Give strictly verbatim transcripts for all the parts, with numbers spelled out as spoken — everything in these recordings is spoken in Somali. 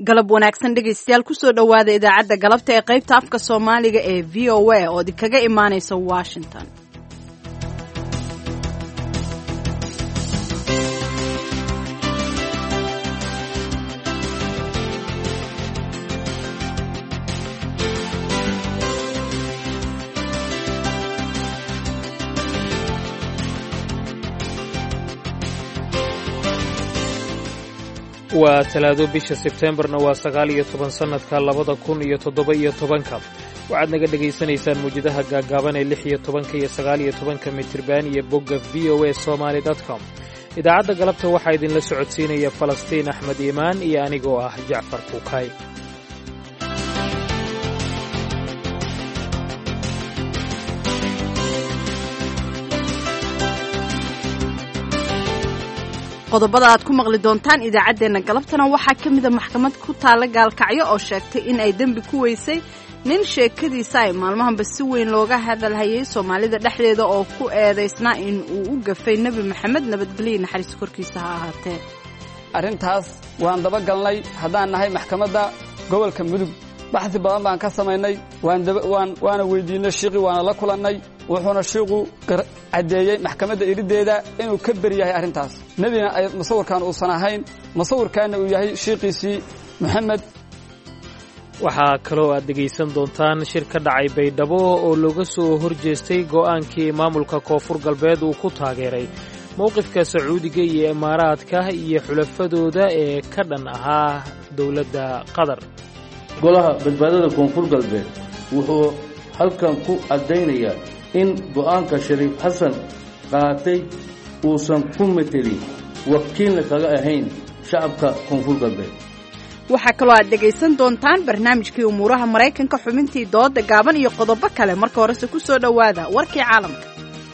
galab wanaagsan dhegaystayaal kusoo dhowaada idaacadda galabta ee qaybta afka Soomaaliga ee V O A oo idinkaga imaanaysa Washington. waa talaado bisha Sebteembarna waa sagaal iyo toban sanadka labada kun iyo toddoba iyo tobanka waxaad naga dhageysanaysaan muujadaha gaagaaban ee lix iyo tobanka iyo sagaal iyo tobanka mitirban iyo bogga v o a somali dot com. idaacadda galabta waxaa idinla socodsiinaya Falastiin Axmed Iimaan iyo anigoo ah Jacfar Kuukay. qodobada aad ku maqli doontaan idaacadeena galabtana waxaa ka mid ah maxkamad ku taala Gaalkacyo oo sheegtay in ay dambi ku weysay nin sheekadiisa ay maalmahanba si weyn looga hadalhayay Soomaalida dhexdeeda oo ku eedeysnaa in uu u gafay Nabi Maxamed nabadgelyo naxariis korkiisa ha ahaatee. arrintaas waan daba galnay haddaan nahay maxkamadda gobolka Mudug baxsi badan baan ka samaynay waan waan waana weydiinay shiiqi waana la kulannay wuxuuna shiiqu cadeeyay maxkamadda irideeda inuu ka bariyahay arrintaas nabina ay masawirkan uu sanahayn masawirkaana uu yahay shiiqiisii Maxamed. waxaa kaloo aad dhegaysan doontaan shir ka dhacay Baydhabo oo looga soo horjeestay go'aankii maamulka Koonfur Galbeed uu ku taageeray mowqifka Sacuudiga iyo Imaaraadka iyo xulafadooda ee ka dhan ahaa dawladda Qatar. golaha badbaadada Koonfur Galbeed wuxuu halkan ku cadeynayaa in go'aanka Shariif Xasan qaatay uusan ku metelin wakiilna kaga ahayn shacabka Koonfur Galbeed. waxaa kaloo aad dhegaysan doontaan barnaamijkii umuuraha Mareykanka xubintii dooda gaaban iyo qodobo kale marka horese ku soo dhowaada warkii caalamka.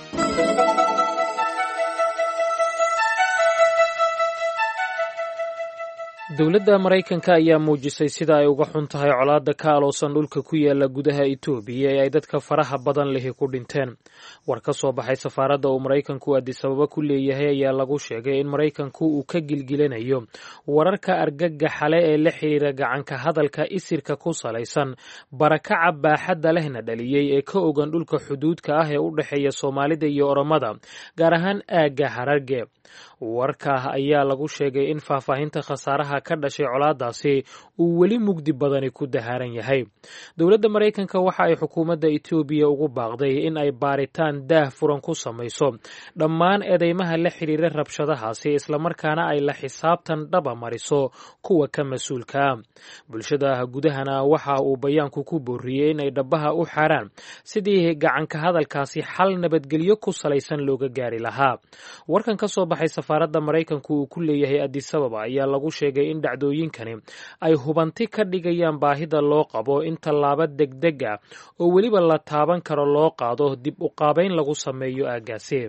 dowladda Mareykanka ayaa muujisay sida ay uga xun tahay colaadda ka aloosan dhulka ku yaala gudaha Itoobiya ee ay dadka faraha badan leh ku dhinteen. war ka soo baxay safaaradda uu Mareykanku Addis Ababa ku leeyahay ayaa lagu sheegay in Mareykanku uu ka gilgilanayo wararka argagaxa leh ee la xiriira gacanka hadalka isirka ku salaysan barakaca baaxadda lehna dhaliyay ee ka ogan dhulka xuduudka ah ee u dhaxeeya Soomaalida iyo Oromada gaar ahaan aagga Hararge. warka ayaa lagu sheegay in faahfaahinta khasaaraha ka dhashay colaadaasi uu weli mugdi badani ku dahaaran yahay. dowladda Mareykanka waxa ay xukuumadda Itoobiya ugu baaqday in ay baaritaan daah furan ku samayso dhammaan eedeymaha la xiriira rabshadahaasi isla markaana ay la xisaabtan dhaba mariso kuwa ka mas'uulka ah. bulshada gudahana waxa uu bayaanku ku booriyay in ay dhabaha u xaraan sidii gacanka hadalkaasi xal nabadgelyo ku salaysan looga gaari lahaa. warkan ka soo baxay safaaradda Mareykanku uu ku leeyahay Addis Ababa ayaa lagu sheegay in dhacdooyinkani ay hubanti ka dhigayaan baahida loo qabo in tallaabo degdeg ah oo weliba la taaban karo loo qaado dib u qaabayn lagu sameeyo aagaasi.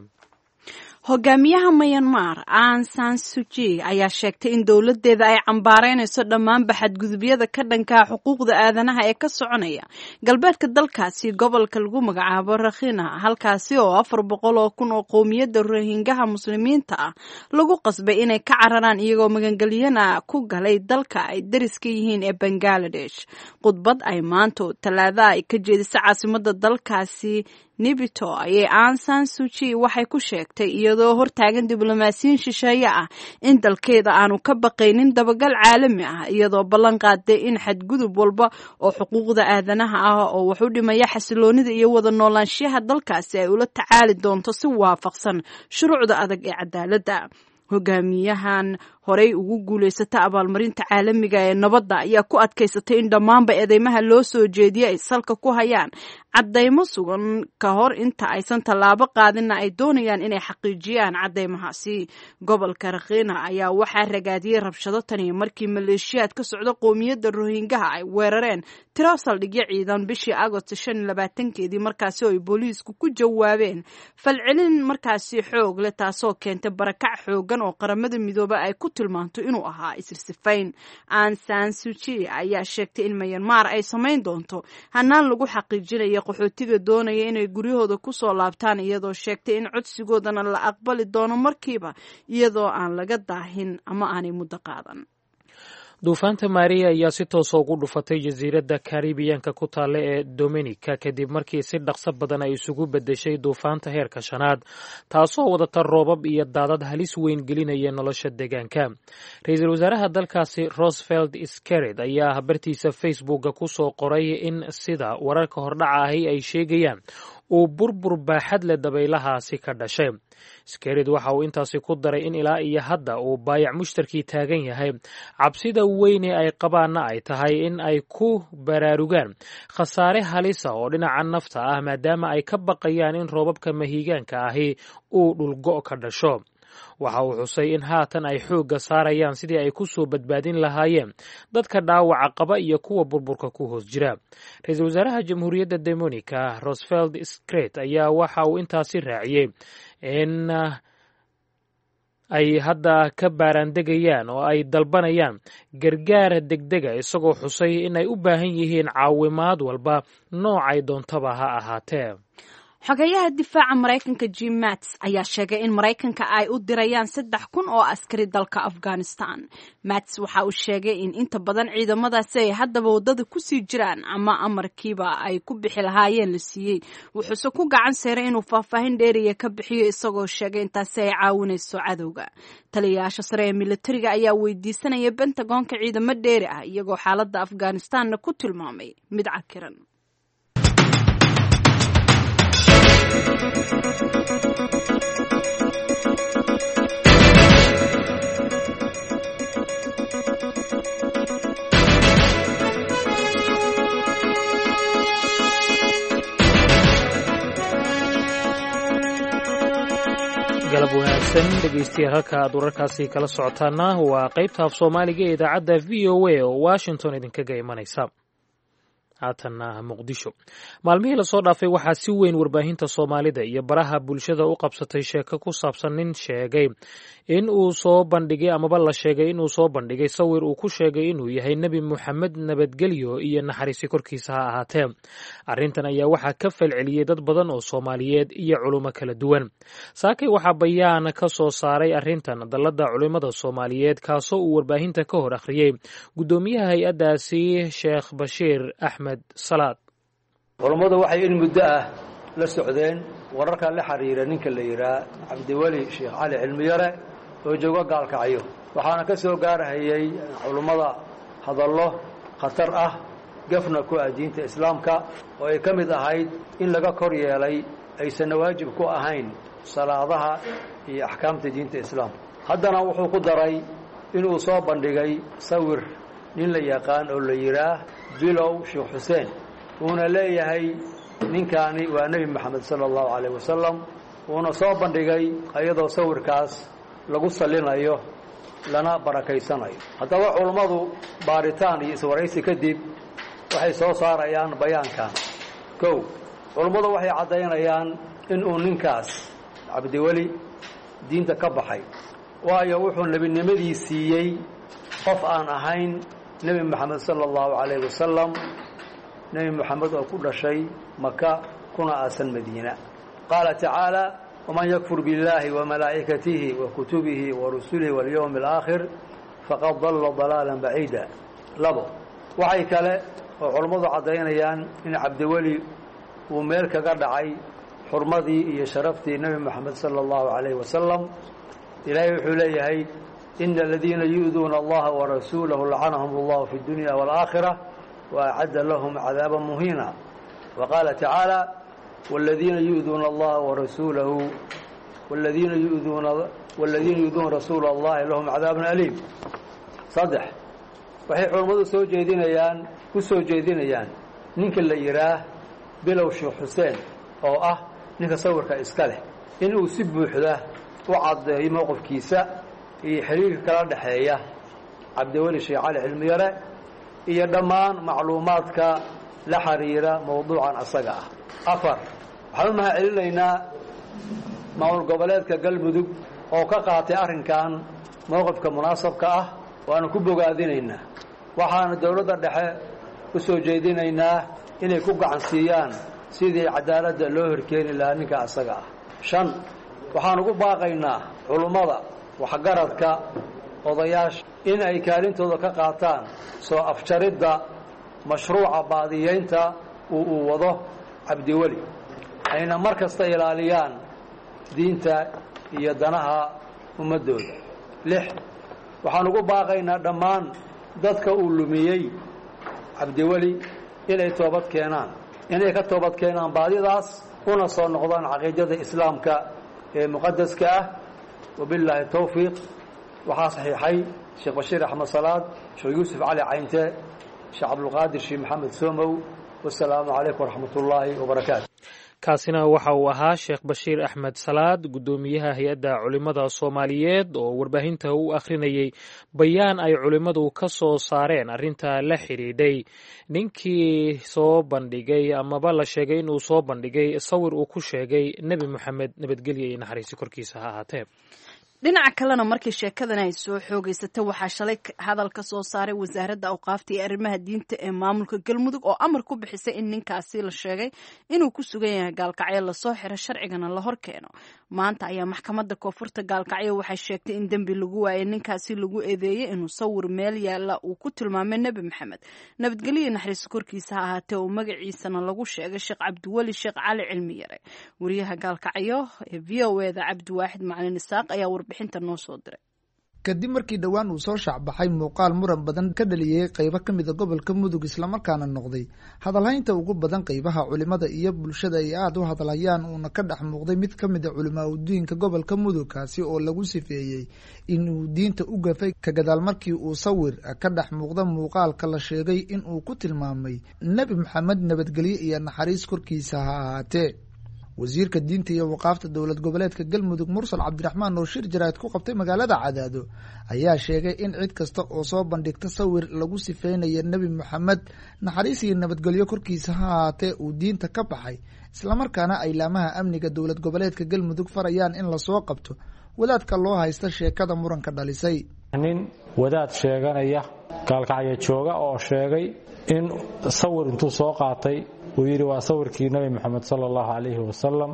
hogaamiyaha Myanmar Aung San Suu Kyi ayaa sheegtay in dawladeeda ay cambaareynayso dhammaan xadgudubyada ka dhanka xuquuqda aadanaha ee ka soconaya galbeedka dalkaasi gobolka lagu magacaabo Rakhine halkaasi oo afar boqol oo kun oo qowmiyadda Rohingya muslimiinta ah lagu qasbay inay ka cararaan iyagoo magangeliyana ku galay dalka ay dariska yihiin ee Bangladesh. khudbad ay maanta Talaada ay ka jeedisay caasimadda dalkaasi Nibito ayay Aung San Suu Kyi waxay ku sheegtay iyadoo hortaagan diblomaasiyiin shisheeye ah in dalkeeda aanu ka baqaynin dabagal caalami ah iyadoo ballan qaaday in xadgudub walba oo xuquuqda aadanaha ah oo wax u dhimaya xasiloonida iyo wada noolaanshiyaha dalkaasi ay ula tacaali doonto si waafaqsan shuruucda adag ee cadaaladda. hogaamiyahan horey ugu guuleysatay abaalmarinta caalamiga ee nabadda ayaa ku adkaysatay in dhammaanba eedeymaha loo soo jeediyay ay salka ku hayaan caddaymo sugan ka hor inta aysan tallaabo qaadinna ay doonayaan inay xaqiijiyaan caddaymahaasi. gobolka Rakhine ayaa waxaa ragaadiyey rabshado tani markii maleeshiyaad ka socda qowmiyadda Rohingya ay weerareen tiro saldhigyo ciidan bishii Agoosto shan iyo labaatankeedii markaasi oo ay booliisku ku jawaabeen falcelin markaasi xoog leh taasoo keentay barakac xoogan oo qaramada midoobay ay ku tilmaanto inuu ahaa isirsifayn. Aung San Suu Kyi ayaa sheegtay in Myanmar ay samayn doonto hanaan lagu xaqiijinayo qaxootiga doonaya inay guryahooda ku soo laabtaan iyadoo sheegtay in codsigoodana la aqbali doono markiiba iyadoo aan laga daahin ama aanay muddo qaadan. duufaanta maria ayaa si toosa ugu dhufatay jasiiradda karibiyanka ku taalla ee dominica kadib markii si dhaqso badan ay isugu beddeshay duufaanta heerka shanaad taasoo wadata roobab iyo daadad halis weyn gelinaya nolosha deegaanka ra-iisul wasaaraha dalkaasi rosevelt skerrit ayaa bartiisa facebooka ku soo qoray in sida wararka hordhaca ahi ay sheegayaan uu burbur baaxad leh dabaylahaasi ka dhashay skerrit waxa uu intaasi ku daray in ilaa iyo hadda uu baayac mushtarkii taagan yahay cabsida weyne ay qabaanna ay tahay in ay ku baraarugaan khasaare halisa oo dhinaca nafta ah maadaama ay ka baqayaan in roobabka mahiigaanka ahi uu dhulgo' ka dhasho waxa uu xusay in haatan ay xoogga saarayaan sidii ay ku soo badbaadin lahaayeen dadka dhaawaca qaba iyo kuwa burburka ku hoos jira ra-iisul wasaaraha jamhuuriyadda dominica rosevelt skerrit ayaa waxa uu intaasi raaciyey in ay hadda ka baaraandegayaan oo ay dalbanayaan gargaar degdega isagoo xusay in ay u baahan yihiin caawimaad walba noocay doontaba ha ahaatee xogeyaha difaaca maraykanka jim mattis ayaa sheegay in maraykanka ay u dirayaan saddex kun oo askari dalka afghanistan mattis waxa uu sheegay in inta badan ciidamadaasi ay haddaba waddada kusii jiraan ama amarkiiba ay ku bixi lahaayeen la siiyey wuxuuse ku gacan seeray inuu faahfaahin dheeriya ka bixiyo isagoo sheegay intaasi ay caawinayso cadowga taliyayaasha sare ee militariga ayaa weydiisanaya bentagoonka ciidamo dheeri ah iyagoo xaaladda afghanistanna ku tilmaamay mid cakiran galab wanaagsan dhegaystayaal halka aad wararkaasi kala socotaana waa qaybta af soomaaliga ee idaacadda v o a oo washington idinkaga imanaysa haatanna muqdisho maalmihii lasoo dhaafay waxaa si weyn warbaahinta soomaalida iyo baraha bulshada u qabsatay sheeko ku saabsan nin sheegay in uu soo bandhigay amaba la sheegay inuu soo bandhigay sawir uu ku sheegay inuu yahay nebi moxamed nabadgelyo iyo naxariisi korkiisa ha ahaatee arrintan ayaa waxaa ka falceliyey dad badan oo soomaaliyeed iyo culummo kala duwan saakay waxaa bayaan ka soo saaray arrintan dalladda culimmada soomaaliyeed kaasoo uu warbaahinta ka hor akhriyey guddoomiyaha hay-addaasi sheekh bashiir axmed salaad culammadu waxay in muddo ah la socdeen wararka la xiriira ninka la yidhaah cabdiweli sheekh cali cilmiyare oo jooga gaalkacyo waxaana ka soo gaarhayay culummada hadallo khatar ah gafna ku ah diinta islaamka oo ay ka mid ahayd in laga kor yeelay aysanna waajib ku ahayn salaadaha iyo axkaamta diinta islaamka haddana wuxuu ku daray inuu soo bandhigay sawir nin la yaqaan oo la yidhaah bilow sheekh xuseen uuna leeyahay ninkaani waa nebi moxamed sala allahu calayh wasalam uuna soo bandhigay ayadoo sawirkaas lagu sallinayo lana barakaysanayo haddaba culummadu baaritaan iyo iswaraysi kadib waxay soo saarayaan bayaankan kow culummadu waxay caddaynayaan inuu ninkaas cabdiweli diinta ka baxay waayo wuxuu nebinimadii siiyey qof aan ahayn nebi moxamed sala allahu calayh wasalam nebi moxamed oo ku dhashay maka kuna aasan madiina qaala tacaala waman yakfur biاllaahi wamalaa'ikatihi wa kutubihi wa rusulihi walyowmi alaakhir faqad dalla dalaalan baciida labo waxay kale oo culammadu caddaynayaan in cabdiweli uu meel kaga dhacay xurmadii iyo sharaftii nebi moxamed sala allahu calayh wasalam ilaahay wuxuu leeyahay ina aladiina yu'duuna allaha warasuulahu lacanahum allahu fi اdunya wاlaakhira waacadda lahum cadaaba muhiina wa qaala tacaala wladiina yu'duuna allaha warasuulahu wladiina yuduuna wladiina yu'duuna rasuula allahi lahum cadaabun aliim saddex waxay culammadu soo jeedinayaan ku soo jeedinayaan ninka la yidhaah bilow sheekh xuseen oo ah ninka sawirka iska leh inuu si buuxda u caddeeyo mowqifkiisa iyo xiriirka kala dhexeeya cabdiweli sheekh cali cilmiyare iyo dhammaan macluumaadka la xiriira mowduucan asaga ah afar waxaan u mahad celinaynaa maamul goboleedka galmudug oo ka qaatay arrinkan mowqifka munaasabka ah waanu ku bogaadinaynaa waxaana dowladda dhexe u soo jeedinaynaa inay ku gacan siiyaan sidii cadaaladda loo horkeeni lahaa ninka asaga ah shan waxaan ugu baaqaynaa culummada waxgaradka odayaasha in ay kaalintooda ka qaataan soo afjaridda mashruuca baadiyeynta uu uu wado cabdiweli ayna mar kasta ilaaliyaan diinta iyo danaha ummaddooda. lix waxaan ugu baaqaynaa dhammaan dadka uu lumiyey cabdiweli inay toobad keenaan inay ka toobad keenaan baadidaas una soo noqdaan caqiidada islaamka ee muqadaska ah. wabilaahi towfiiq. waxaa saxiixay sheekh bashiir axmed salaad, sheekh yuusuf cali caynte, sheekh cabdulqaadir sheekh maxamed soomow. wasalaamu calaykum waraxmat ullaahi wabarakaatu. kaasina waxa uu ahaa sheekh bashiir axmed salaad, guddoomiyaha hay-adda culimmada soomaaliyeed oo warbaahinta u akhrinayay bayaan ay culimmadu ka soo saareen arrinta la xidhiidhay ninkii soo bandhigay amaba la sheegay inuu soo bandhigay sawir uu ku sheegay nebi moxamed nabadgelya iyo naxariisi korkiisa ha ahaatee. dhinaca kalena markii sheekadan ay soo xoogeysatay waxaa shalay hadal ka soo saaray wasaaradda awqaafta iyo arrimaha diinta ee maamulka galmudug oo amar ku bixisay in ninkaasi la sheegay inuu ku sugan yahay gaalkacyo lasoo xiro sharcigana la hor keeno. maanta ayaa maxkamadda koonfurta gaalkacyo waxay sheegtay in dembi lagu waayay ninkaasi lagu eedeeyey inuu sawir meel yaalla uu ku tilmaamay nebi maxamed nabadgelyo naxariis korkiisa ha ahaatee oo magaciisana lagu sheegay sheekh cabdiweli sheekh cali cilmi yare. wariyaha gaalkacyo ee v o eda cabdiwaaxid macalin isaaq ayaa warbixinta noo soo diray. kadib markii dhowaan uu soo shaacbaxay muuqaal muran badan ka dhaliyey qaybo ka mida gobolka mudug islamarkaana noqday hadalhaynta ugu badan qaybaha culimada iyo bulshada ay aada u hadalhayaan uuna ka dhex muuqday mid ka mida culimaa udiinka gobolka mudug kaasi oo lagu sifeeyey inuu diinta u gafay ka gadaal markii uu sawir ka dhex muuqda muuqaalka la sheegay inuu ku tilmaamay nebi maxamed nabadgelye iyo naxariis korkiisa ha ahaatee. wasiirka diinta iyo waqaafta dowlad goboleedka galmudug mursal cabdiraxmaan oo shir jaraa'id ku qabtay magaalada cadaado ayaa sheegay in cid kasta oo soo bandhigta sawir lagu sifeynaya nebi moxamed naxariis iyo nabadgelyo korkiisa ha ahaatee uu diinta ka baxay islamarkaana ay laamaha amniga dowlad goboleedka galmudug farayaan in lasoo qabto wadaadka loo haysta sheekada muranka dhalisay. nin wadaad sheeganaya gaalkacyo jooga oo sheegay in sawir intuu soo qaatay uu yidhi waa sawirkii nebi moxamed sala allahu calayhi wasalam.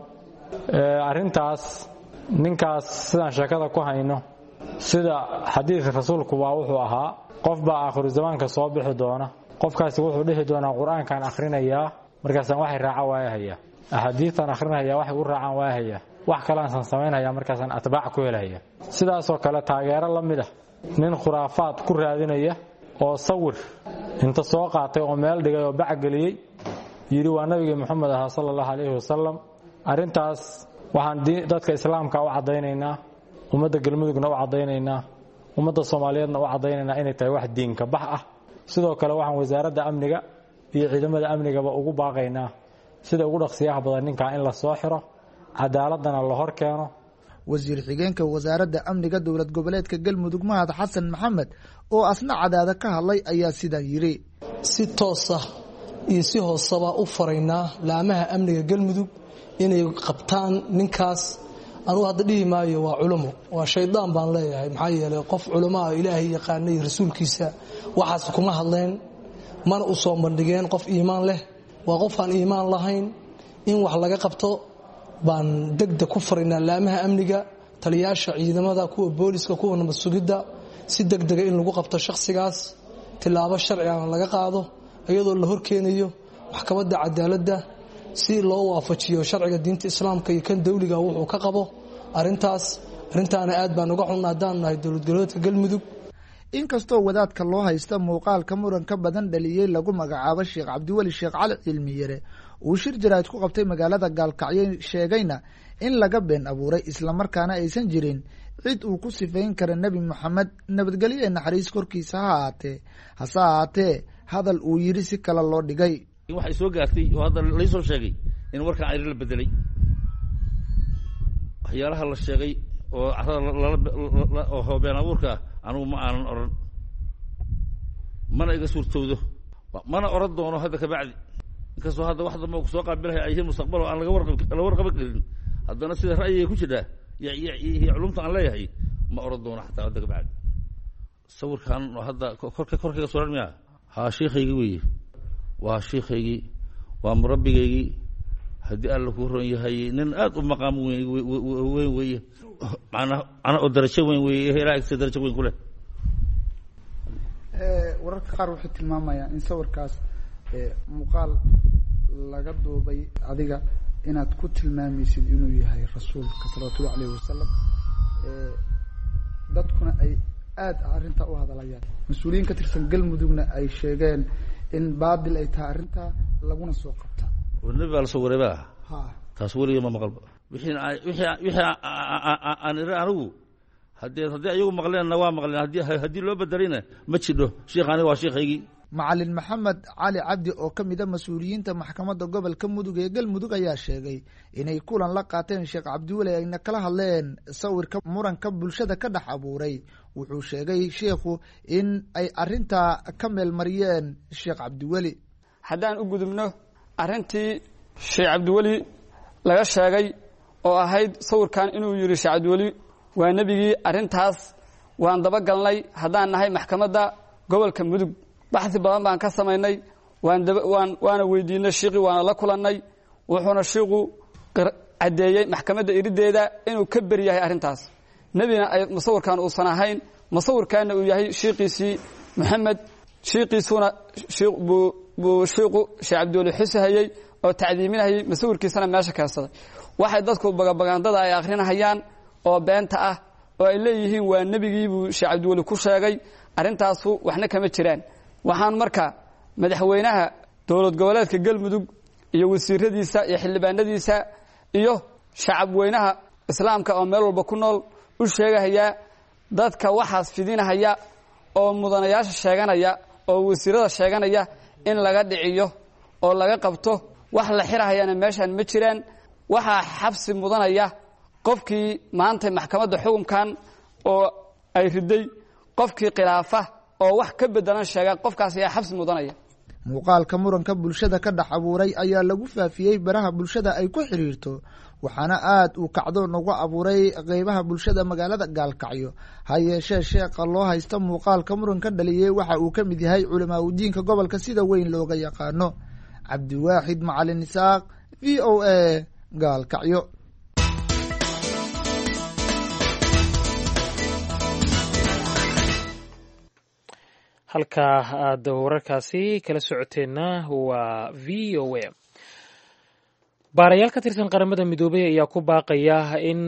arrintaas ninkaas sidaan sheekada ku hayno sida xadiidka rasuulku baa wuxuu ahaa qof baa aakhiru zamaanka soo bixi doona, qofkaasi wuxuu dhihi doonaa qur-aankaan akhrinayaa markaasaan waxay raaca waayahayaa, axaadiistaan akhrinayaa waxay u raacaan waayahayaa, wax kaleansaan samaynhayaa markaasaan atbaac ku helaya. sidaasoo kale taageero la mid ah nin khuraafaad ku raadinaya oo sawir inta soo qaatay oo meel dhigay oo bacgeliyey yidhi waa nabigii moxamed ahaa sala allahu calayhi wasalam. arrintaas waxaan dadka islaamka u caddaynaynaa, ummadda galmudugna u caddaynaynaa, ummadda soomaaliyeedna u caddaynaynaa inay tahay wax diinka bax ah. sidoo kale waxaan wasaaradda amniga iyo ciidamada amnigaba ugu baaqaynaa sida ugu dhaqsiyaha badan ninkaa in la soo xiro, cadaaladana la hor keeno. wasiir xigeenka wasaaradda amniga dowlad goboleedka galmudug mahad xasan maxamed oo asna cadaada ka hadlay ayaa sidaa yidhi. si toosa iyo si hoosaba u faraynaa laamaha amniga galmudug inay qabtaan ninkaas. anugu hadda dhihi maayo waa culimo, waa shaydaan baan leeyahay, maxaa yeelay qof culimoa ilaahay yaqaanay rasuulkiisa waxaas kuma hadleen, mana u soo bandhigeen qof iimaan leh. waa qof aan iimaan lahayn. in wax laga qabto baan degdeg ku faraynaa laamaha amniga, taliyaasha ciidamada, kuwa booliska, kuwa nabad sugidda, si degdega in lagu qabto shakhsigaas, tilaabo sharcigana laga qaado iyadoo la horkeenayo maxkamadda cadaaladda si loo waafajiyo sharciga diinta islaamka iyo kan dawliga wuxuu ka qabo arrintaas. arrintaana aad baan uga xunna haddaan nahay dowlad goboleedka galmudug. inkastoo wadaadka loo haysta muuqaalka muranka badan dhaliyey lagu magacaabo sheekh cabdiweli sheekh cali cilmi yare uu shir jaraa'id ku qabtay magaalada gaalkacyo sheegayna in laga been abuuray islamarkaana aysan jirin cid uu ku sifayn kara nebi moxamed nabadgelyo ee naxariis korkiisa ha ahaatee hase ahaatee hadal uu yidhi si kale loo dhigay. waxay soo gaartay oo hadda laysoo sheegay in warkan ayr la bedelay waxyaalaha la sheegay oo oo hoobeen abuurka anugu ma aanan oran, mana iga suurtowdo, mana oran doono hadda kabacdi. inkastoo hadda wax dambe ku soo qaabilahay ay yihiin mustaqbal oo aan laga warqab la warqaban karin, haddana sida ra'yiga ku jira iyo culumta aan leeyahay ma oran doono xataa hadda kabacdi. sawirkan oo hadda korka korkayga suran miya haa sheekhaygii weeye, waa sheekhaygii, waa murabbigaygii. haddii alla ku ron yahay nin aad u maqaam weyn weyn weeye, macnaa ana oo darajo weyn weeye, ilaa agtiisa darajo weyn ku leh. wararka qaar waxay tilmaamayaan in sawirkaas muuqaal laga duubay adiga inaad ku tilmaamaysid inuu yahay rasuulka salawatullahi alayhi wasalam dadkuna ay aad arrinta u hadalayaan mas-uuliyiin ka tirsan galmudugna ay sheegeen in baadil ay tahay arrinta laguna soo qabta nabi baa la soo wareeba ha taas weliga ma maqalba wixii wixii wixii aan ira anigu haddii haddii ayagu maqleenna waa maqleen haddii haddii loo bedelayna ma jidho sheekhaani waa sheekhaygii macalin maxamed cali cabdi oo ka mid a mas-uuliyiinta maxkamadda gobolka mudug ee galmudug ayaa sheegay inay kulan la qaateen sheekh cabdiweli ayna kala hadleen sawirka muranka bulshada ka dhex abuuray wuxuu sheegay sheekhu in ay arrintaa ka meelmariyeen sheekh cabdiweli haddaan u gudubno arrintii sheekh cabdiweli laga sheegay oo ahayd sawirkan inuu yidhi sheekh cabdiweli waa nebigii arrintaas waan dabagalnay haddaan nahay maxkamadda gobolka mudug baxsi badan baan ka samaynay waan waan waana weydiinay shiiqi waana la kulannay wuxuuna shiiqu caddeeyey maxkamadda irideeda inuu ka beri yahay arrintaas nebina ay musawirkan uusan ahayn musawirkaana uu yahay shiiqiisii maxamed shiiqiisuna buu shiiqu sheekh cabdiweli xusahayey oo tacdiiminayay musawirkiisana meesha keensaday waxay dadku bagabagandada ay akrinahayaan oo beenta ah oo ay leeyihiin waa nebigii buu sheekh cabdiweli ku sheegay arrintaasu waxna kama jiraan waxaan marka madaxweynaha dowlad goboleedka galmudug iyo wasiiradiisa iyo xildhibaanadiisa iyo shacab weynaha islaamka oo meel walba ku nool u sheegahayaa dadka waxaas fidinahaya oo mudanayaasha sheeganaya oo wasiirada sheeganaya in laga dhiciyo oo laga qabto wax la xirahayana meeshaan ma jiraan waxaa xabsi mudanaya qofkii maanta maxkamadda xukunkan oo ay riday qofkii khilaafa oo wax ka bedelan sheega qofkaas ayaa xabsi mudanaya muuqaalka muranka bulshada ka dhex abuuray ayaa lagu faafiyey baraha bulshada ay ku xiriirto waxaana aad uu kacdoon uga abuuray qeybaha bulshada magaalada gaalkacyo ha yeeshee sheekha loo haysta muuqaalka muranka dhaliyey waxa uu ka mid yahay culamaa udiinka gobolka sida weyn looga yaqaano cabdiwaaxid macalin isaaq v o a gaalkacyo halkaa aad wararkaasi kala socoteenna waa v o a baarayaal ka tirsan qaramada midoobay ayaa ku baaqaya in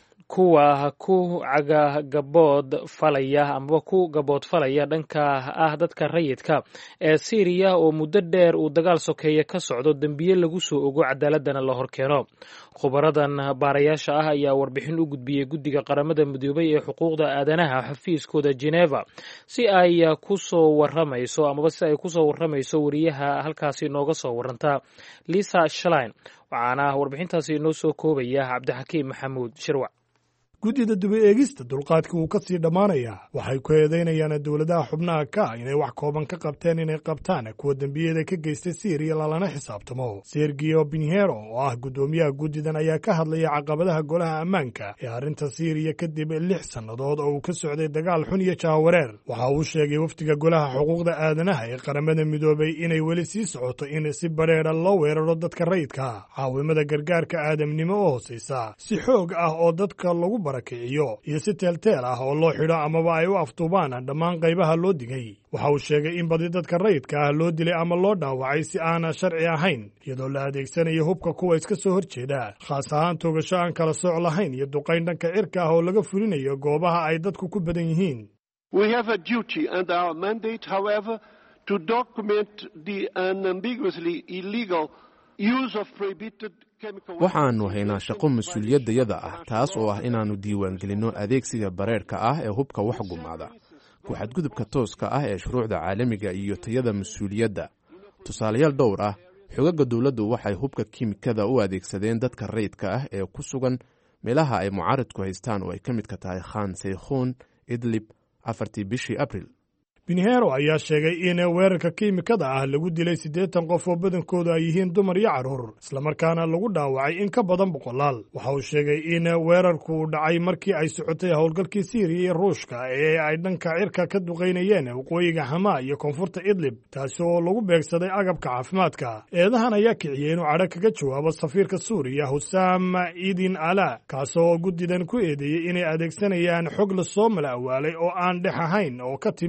kuwa ku cagagabood falaya amaba ku gabood falaya dhanka ah dadka rayidka ee Syria oo muddo dheer uu dagaal sokeeye ka socdo dambiye lagu soo ogo cadaaladana la horkeeno khubaradan baarayaasha ah ayaa warbixin u gudbiyey guddiga qaramada midoobay ee xuquuqda aadanaha xafiiskooda Geneva si ay ku soo waramayso amaba si ay ku soo waramayso wariyaha halkaasi nooga soo waranta Lisa Schlein waxaana warbixintaasi inoo soo koobaya Cabdixakiim Maxamuud Shirwac guddida daba eegista dulqaadka uu ka sii dhammaanayaa waxay ku eedaynayaan dowladaha xubnaha ka inay wax kooban ka qabteen inay qabtaan kuwa dembiyada ka geystay Syria lalana xisaabtamo Sergio Pinheiro oo ah guddoomiyaha guddidan ayaa ka hadlaya caqabadaha golaha ammaanka ee arrinta Syria kadib lix sannadood oo uu ka socday dagaal xun iyo jahwareer waxa uu sheegay wafdiga golaha xuquuqda aadanaha ee qaramada midoobay inay weli sii socoto in si bareera loo weeraro dadka rayidka caawimada gargaarka aadamnimo oo hooseysa si xoog ah oo dadka lagu barakiciyo iyo si teelteel ah oo loo xidho amaba ay u aftuubaan dhammaan qaybaha loo digay waxa uu sheegay in badi dadka rayidka ah loo dilay ama loo dhaawacay si aan sharci ahayn iyadoo la adeegsanayo hubka kuwa iska soo horjeeda khaas ahaan toogasho aan kala sooc lahayn iyo duqayn dhanka cirka ah oo laga fulinayo goobaha ay dadku ku badan yihiin We have a duty and our mandate, however, to document the unambiguously illegal use of prohibited waxaannu haynaa shaqo mas-uuliyaddayada ah taas oo ah inaannu diiwaangelinno adeegsiga bareerka ah ee hubka wax gumaada ku xadgudubka tooska ah ee shuruucda caalamiga iyo tayada mas-uuliyadda tusaalayaal dhowr ah xoogagga dowladdu waxay hubka kiimikada u adeegsadeen dadka rayidka ah ee ku sugan meelaha ay mucaaridku haystaan oo ay ka midka tahay khan saykhuun idlib afartii bishii abril Pinheiro ayaa sheegay in weerarka kiimikada ah lagu dilay siddeetan qof oo badankoodu ay yihiin dumar iyo carruur islamarkaana lagu dhaawacay in ka badan boqolaal waxa uu sheegay in weerarku uu dhacay markii ay socotay howlgalkii Syria iyo Ruushka ee ay dhanka cirka ka duqaynayeen waqooyiga Hamaa iyo koonfurta Idlib taasi oo lagu beegsaday agabka caafimaadka eedahan ayaa kiciyey inuu cadho kaga jawaabo safiirka Suuriya Hussam Idin Ala kaasoo guddidan ku eedeeyey inay adeegsanayaan xog la soo mala awaalay oo aan dhex ahayn oo ka timi meel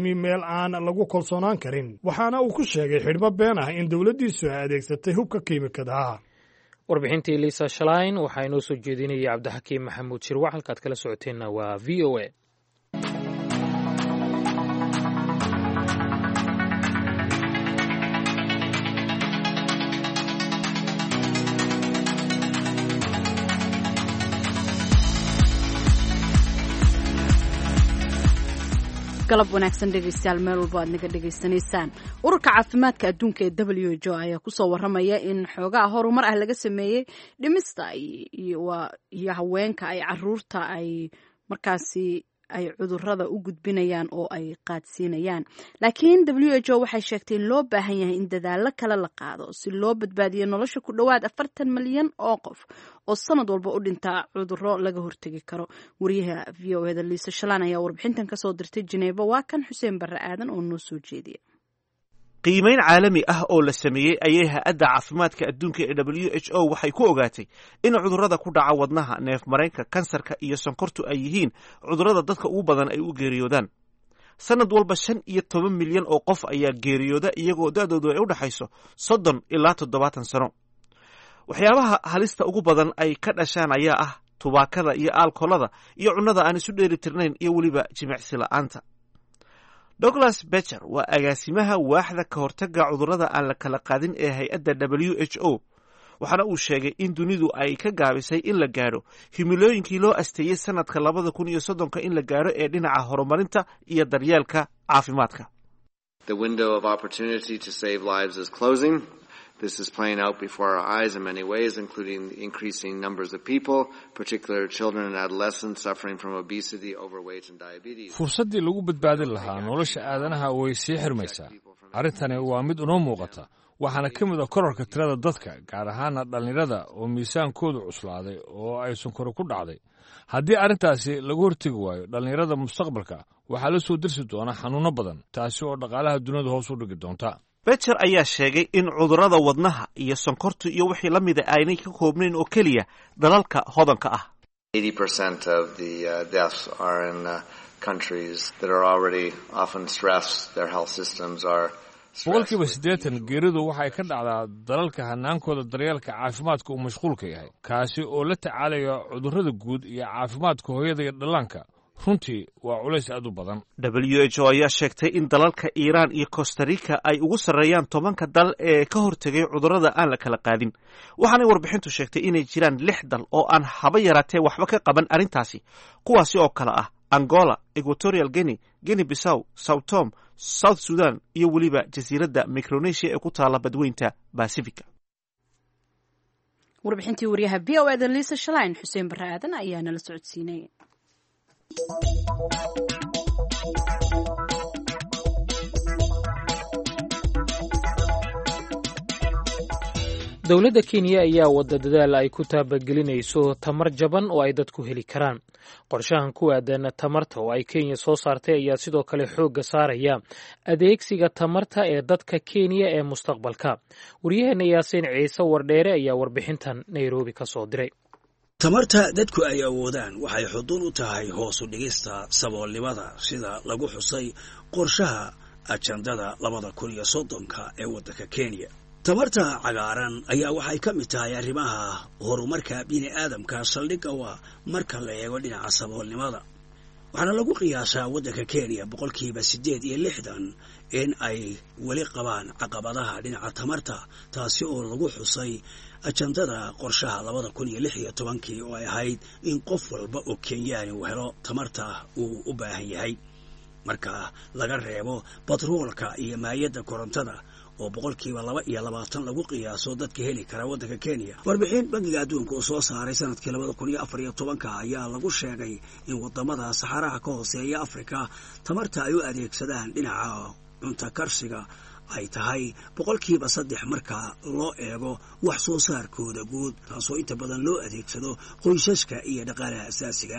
aan lagu kalsoonaan karin waxaana uu ku sheegay xidhmo been ah in dowladdiisu ay adeegsatay hubka kiimikadaha. warbixintii liisa shalain waxaa inoo soo jeedinayay cabdixakiim maxamuud shirwac. halkaad kala socoteenna waa v o a. galab wanaagsan dhegaystayaal meel walba aad naga dhegaysanaysaan. ururka caafimaadka adduunka ee W H O ayaa kusoo waramaya in xoogaa horumar ah laga sameeyey dhimista iyo haweenka ay caruurta ay markaasi ay cudurrada u gudbinayaan oo ay qaadsiinayaan. laakiin W H O waxay sheegtay in loo baahan yahay in dadaallo kale la qaado si loo badbaadiyo nolosha ku dhowaad afartan malyan oo qof oo sanad walba u dhintaa cudurro laga hortegi karo. wariyaha v o eda liisa shalaan ayaa warbixintan kasoo dirtay Geneva. waa kan xuseen barre aadan oo noo soo jeediya. qiimayn caalami ah oo la sameeyey ayay hay-adda caafimaadka adduunka ee W H O waxay ku ogaatay in cudurrada ku dhaca wadnaha, neef mareenka, kansarka iyo sonkortu ay yihiin cudurrada dadka ugu badan ay u geeriyoodaan. sanad walba shan iyo toban milyan oo qof ayaa geeriyooda iyagoo da-doodu ay u dhexayso soddon ilaa toddobaatan sano. waxyaabaha halista ugu badan ay ka dhashaan ayaa ah tubaakada iyo aalkolada iyo cunnada aan isu dheeli tirnayn iyo weliba jimicsi la'aanta. Douglas Becher waa agaasimaha waaxda ka hortagga cudurrada aan la kala qaadin ee hay-adda W H O waxaana uu sheegay in dunidu ay ka gaabisay in la gaadho himilooyinkii loo asteeyey sanadka labada kun iyo soddonka in la gaadho ee dhinaca horumarinta iyo daryeelka caafimaadka. The window of opportunity to save lives is closing. This is playing out before our eyes in many ways, including increasing numbers of people, particularly children and adolescents suffering from obesity, overweight and diabetes. fursaddii lagu badbaadin lahaa nolosha aadanaha way sii xirmaysaa. arrintani waa mid inoo muuqata waxaana ka mid a kororka tirada dadka, gaar ahaana dhallinyarada oo miisaankoodu cuslaaday oo ay sonkoro ku dhacday. haddii arrintaasi lagu hortegi waayo dhallinyarada mustaqbalka waxaa la soo dirsi doona xanuunno badan, taasi oo dhaqaalaha dunida hoos u dhigi doonta. Becher ayaa sheegay in cudurrada wadnaha iyo sonkortu iyo wixii la mida aynay ka koobnayn oo keliya dalalka hodanka ah. eighty percent of the uh, deaths are in uh, countries that are already often stressed. Their health systems are boqolkiiba siddeetan geeridu waxay ka dhacdaa dalalka hanaankooda daryeelka caafimaadka uu mashquulka yahay, kaasi oo la tacaalaya cudurrada guud iyo caafimaadka hooyada iyo dhallaanka. runtii waa culays aad u badan. W H O ayaa sheegtay in dalalka Iiraan iyo Costa Rica ay ugu sarreeyaan tobanka dal ee ka hortegay cudurrada aan la kala qaadin. waxaanay warbixintu sheegtay inay jiraan lix dal oo aan haba yaraatee waxba ka qaban arrintaasi, kuwaasi oo kale ah Angola, Equatorial Guinea, Guinea Bissau, Sao Tome, South Sudan iyo weliba jasiiradda Micronesia ee ku taala badweynta Pacifica. warbixintii wariyaha v o eda liisa shalayn xuseen barre aadan ayaa nala socodsiinay. dowladda Kenya ayaa wada dadaal ay ku taabagelinayso tamar jaban oo ay dadku heli karaan. qorshahan ku aadan tamarta oo ay Kenya soo saartay ayaa sidoo kale xoogga saaraya adeegsiga tamarta ee dadka Kenya ee mustaqbalka. wariyaheena Yaasiin Ciise Wardheere ayaa warbixintan Nairobi ka soo diray. tamarta dadku ay awoodaan waxay xuduun u tahay hoos u dhigista saboolnimada sida lagu xusay qorshaha ajandada labada kun iyo soddonka ee waddanka Kenya. tamarta cagaaran ayaa waxay ka mid tahay arrimaha horumarka bini'aadamka saldhigga waa marka la eego dhinaca saboolnimada. waxaana lagu qiyaasaa waddanka Kenya boqolkiiba siddeed iyo lixdan in ay weli qabaan caqabadaha dhinaca tamarta, taasi oo lagu xusay ajandada qorshaha labada kun iyo lix iyo tobankii oo ay ahayd in qof walba oo Kenyaani uu helo tamarta uu u baahan yahay. marka laga reebo batroolka iyo maayadda korontada oo boqolkiiba laba iyo labaatan lagu qiyaaso dadka heli kara waddanka Kenya. warbixin bangiga adduunka oo soo saaray sanadkii labada kun iyo afar iyo tobanka ayaa lagu sheegay in wadamada saxaraha ka hooseeya Afrika tamarta ay u adeegsadaan dhinaca cunto karsiga ay tahay boqolkiiba saddex marka loo eego wax soo saarkooda guud, taasoo inta badan loo adeegsado qoysaska iyo dhaqaalaha asaasiga.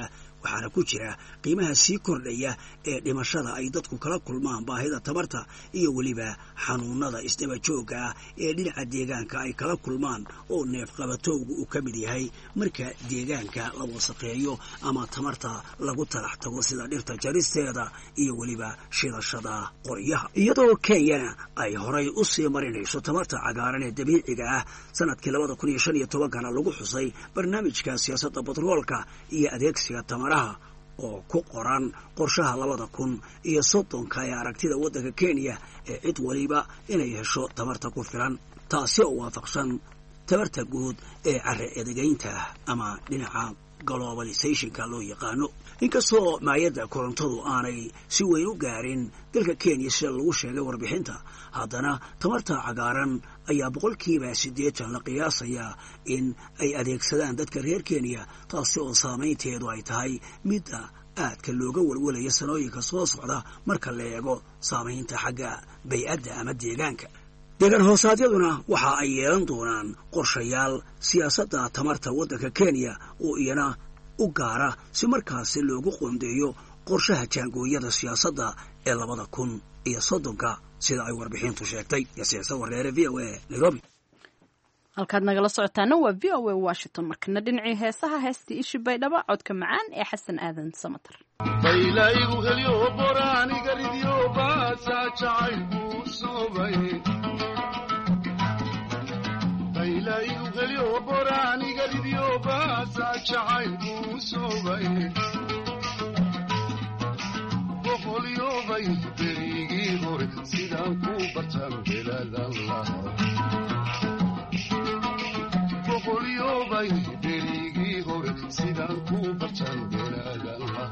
waxaana ku jira qiimaha sii kordhaya ee dhimashada ay dadku kala kulmaan baahida tamarta iyo weliba xanuunada isdaba joogga ah ee dhinaca deegaanka ay kala kulmaan oo neefqabatowgu uu ka mid yahay marka deegaanka la wasaqeeyo ama tamarta lagu talax tago sida dhirta jaristeeda iyo weliba shidashada qoryaha. iyadoo kenyana ay horay u sii marinayso tamarta cagaaran ee dabiiciga ah sanadkii labada kun iyo shan iyo tobankana lagu xusay barnaamijka siyaasadda batroolka iyo adeegsiga tamaraha oo ku qoran qorshaha labada kun iyo soddonka ee aragtida waddanka kenya ee cid waliba inay hesho tamarta ku filan, taasi oo waafaqsan tamarta guud ee carre edegaynta ama dhinaca globalizationka loo yaqaano. inkastoo maayadda korontadu aanay si weyn u gaarin dalka kenya sida lagu sheegay warbixinta, haddana tamarta cagaaran ayaa boqolkiiba siddeetan la qiyaasayaa in ay adeegsadaan dadka reer kenya, taasi oo saamaynteedu ay tahay midda aadka looga walwalaya sanooyinka soo socda marka la eego saamaynta xagga bay'adda ama deegaanka. deegaan hoosaadyaduna waxa ay yeelan doonaan qorshayaal siyaasadda tamarta waddanka kenya oo iyana u gaara si markaasi loogu qoondeeyo qorshaha jaangooyada siyaasadda ee labada kun iyo soddonka sida ay warbixintu sheegtay. yasiisa wareere v o a nairobi. halkaad nagala socotaana waa v o a washington. markana dhinacii heesaha heestii ishi baydhaba codka macaan ee xasan aadan samatar. baylaygu helyo boraaniga ridyo baasa jacaylku soobay baylaygu helyo boraaniga ridyo baasa jacaylku soobay boqolyobay berigii hore sidaan ku bartan beladan lahaa boqolyobay berigii hore sidaan ku bartan beladan lahaa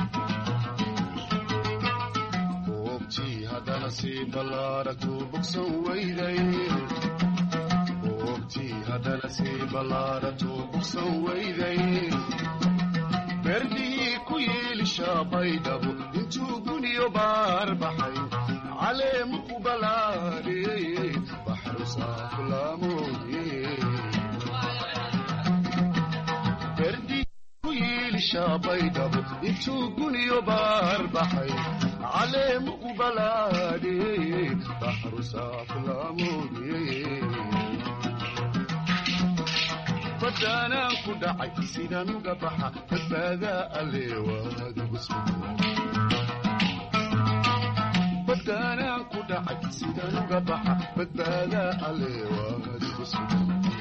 goobtii haddana sii ballaaragtu bogsan weyday goobtii haddana sii ballaaragtu bogsan weyday berdihii ku yeelishaa baydhabo intuu guniyo baar baxay caleemu ku balaadhiyey baxru saafulaamoodye berdihii ku yeelishaa baydhabo intuu guniyo baar baxay caleemu ku balaadhiyey baxru saafulaamoodye badaanaan ku dhacay sidaan uga baxa badbaadaa alle waad ugu sugan badaanaan ku dhacay sidaan uga baxa badbaadaa alle waad ugu sugan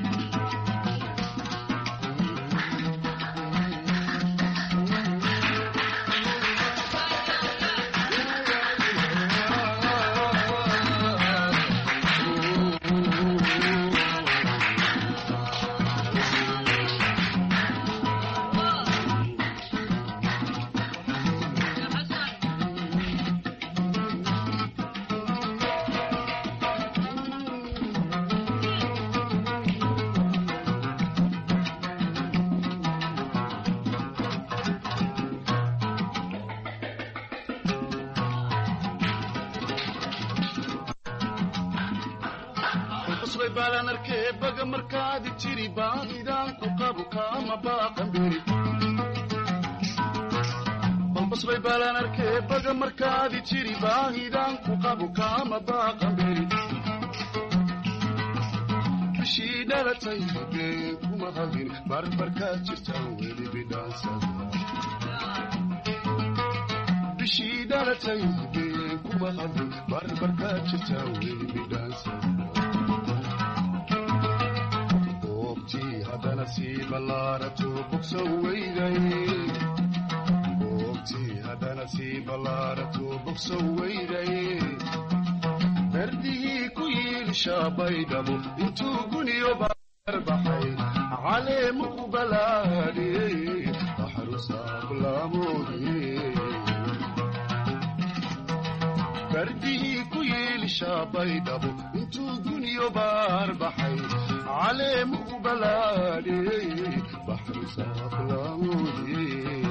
markaadi jiri baadidaan ku qabu kaama baaqan beri balbasbay baalaan arkee baga markaadi jiri baahidaan ku qabu kaama baaqan beri bishii dhalatay been kuma hadin barbarkaad jirtaan weli bidhaansada bishii dhalatay been kuma hadin barbarkaad jirtaan weli bidhaansada haddana sii ballaaragtu bogsan weyday goobtii haddana sii ballaaragtu bogsan weyday berdihii ku yiilishaa baydhabo intuu guniyo baar baxay caleemu ku balaadhiyey baxru saafulaamoodye berdihii ku yiilishaa baydhabo intuu guniyo baar baxay caleemu ku balaadhiyey baxru saafulaamoodye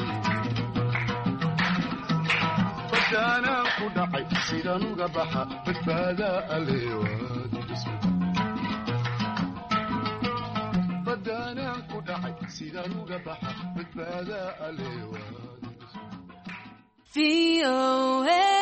badaanaan ku dhacay sidaan uga baxa badbaadaa alle waad ugu sugan badaanaan ku dhacay sidaan uga baxa badbaadaa alle waad V O A.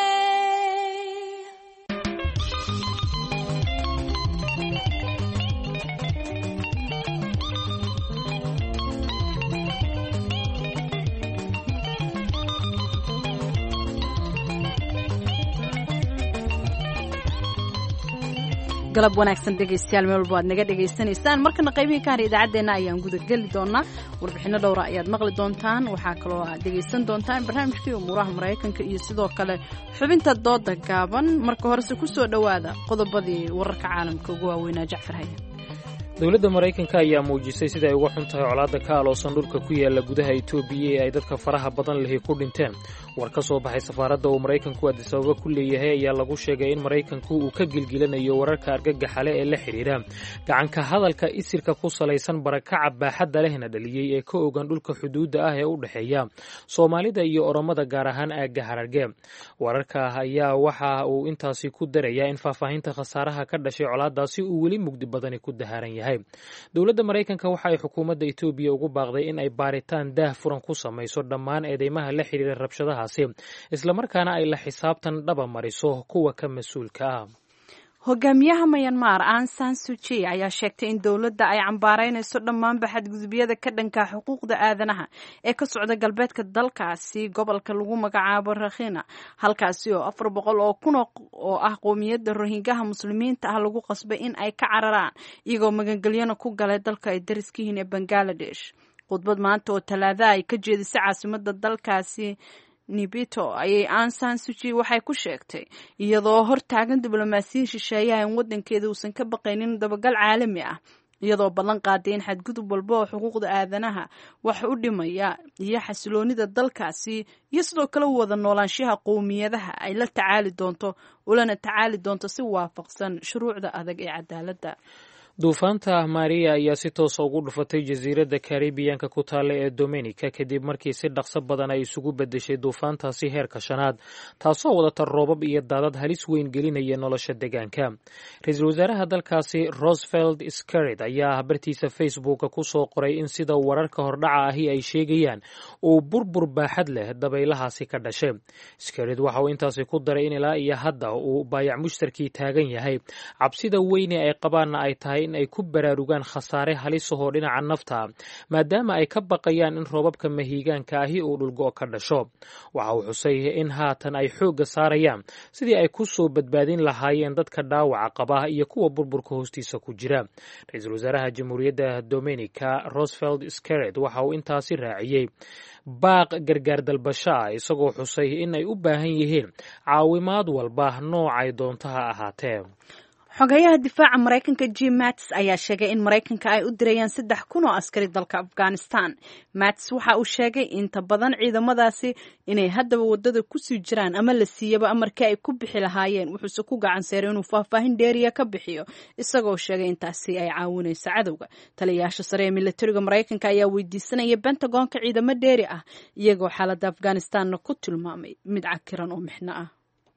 galab wanaagsan dhegaystayaal meel walba aad naga dhegaysanaysaan markana qaybihii ka hara idaacaddeenna ayaan guda geli doonaa warbixinno dhowra ayaad maqli doontaan waxaa kaloo aad dhegaysan doontaan barnaamijkii umuuraha maraykanka iyo sidoo kale xubinta dooda gaaban marka horese ku soo dhowaada qodobadii wararka caalamka ugu waaweynaa jacfar haya dowladda maraykanka ayaa muujisay sida ay uga xun tahay colaadda ka aloosan dhulka ku yaala gudaha etoobiya ee ay dadka faraha badan lihi ku dhinteen war ka soo baxay safaaradda uu maraykanku addis ababa ku leeyahay ayaa lagu sheegay in maraykanku uu ka gilgilanayo wararka argagaxale ee la xidhiidha gacanka hadalka isirka ku salaysan barakaca baaxadda lehna dhaliyey ee ka ogan dhulka xuduudda ah ee u dhexeeya soomaalida iyo oromada gaar ahaan aagga hararge wararka ayaa waxa uu intaasi ku darayaa in faahfaahinta khasaaraha ka dhashay colaaddaasi uu weli mugdi badani ku daharan yahay dowladda maraykanka waxa ay xukuumadda etoobiya ugu baaqday in ay baaritaan daah furan ku samayso dhammaan eedeymaha la xidhiira rabshadahaasi islamarkaana ay la xisaabtan dhaba mariso kuwa ka mas-uulka ah hogaamiyaha Myanmar Aung San Suu Kyi ayaa sheegtay in dowladda ay cambaaraynayso dhammaan xadgudubyada ka dhanka xuquuqda aadanaha ee ka socda galbeedka dalkaasi gobolka lagu magacaabo Rakhine halkaasi oo afar boqol oo kun oo ah qoomiyadda Rohingya muslimiinta ah lagu qasbay in ay ka cararaan iyagoo magangelyana ku galay dalka ay dariska yihiin ee Bangladesh khudbad maanta oo talaada ay ka jeedisay caasimadda dalkaasi Nibito ayay Aung San Suu Kyi waxay ku sheegtay iyadoo hortaagan diblomaasiyiin shisheeyaha in wadankeeda uusan ka baqaynin dabagal caalami ah iyadoo ballan qaaday in xadgudub walba oo xuquuqda aadanaha wax u dhimaya iyo xasiloonida dalkaasi iyo sidoo kale wada noolaanshaha qowmiyadaha ay la tacaali doonto ulana tacaali doonto si waafaqsan shuruucda adag ee cadaaladda duufaanta maria ayaa si toosa ugu dhufatay jasiiradda karibiyanka ku taalla ee dominica kadib markii si dhaqso badan ay isugu beddeshay duufaantaasi heerka shanaad taasoo wadata roobab iyo daadad halis weyn gelinaya nolosha deegaanka ra-iisul wasaaraha dalkaasi rosevelt scarid ayaa bartiisa facebooka ku soo qoray in sida wararka hordhaca ahi ay sheegayaan uu burbur baaxad leh dabaylahaasi ka dhashay scarid waxa uu intaasi ku daray in ilaa iyo hadda uu baayac mushtarkii taagan yahay cabsida weyne ay qabaanna ay tahay in ay ku baraarugaan khasaare halisahoo dhinaca nafta maadaama ay ka baqayaan in roobabka mahiigaanka ahi uu dhulgo ka dhasho waxa uu xusay in haatan ay xoogga saarayaan sidii ay ku soo badbaadin lahaayeen dadka dhaawaca qaba iyo kuwa burburka hoostiisa ku jira ra-iisul wasaaraha jamhuuriyadda dominica rosevelt scarid waxa uu intaasi raaciyey baaq gargaar dalbasho ah isagoo xusay in ay u baahan yihiin caawimaad walba noocay doonto ha ahaatee xogayaha difaaca maraykanka Jim Mattis ayaa sheegay in maraykanka ay u dirayaan saddex kun oo askari dalka Afghanistan. Mattis waxa uu sheegay inta badan ciidamadaasi inay haddaba wadada ku sii jiraan ama la siiyaba amarkii ay ku bixi lahaayeen wuxuuse ku gacan seeray inuu faahfaahin dheeriya ka bixiyo isagoo sheegay intaasi ay caawinayso cadowga. Taliyayaasha sare ee militariga maraykanka ayaa weydiisanaya Pentagonka ciidamo dheeri ah iyagoo xaaladda Afghanistanna ku tilmaamay mid cakiran oo mixno ah.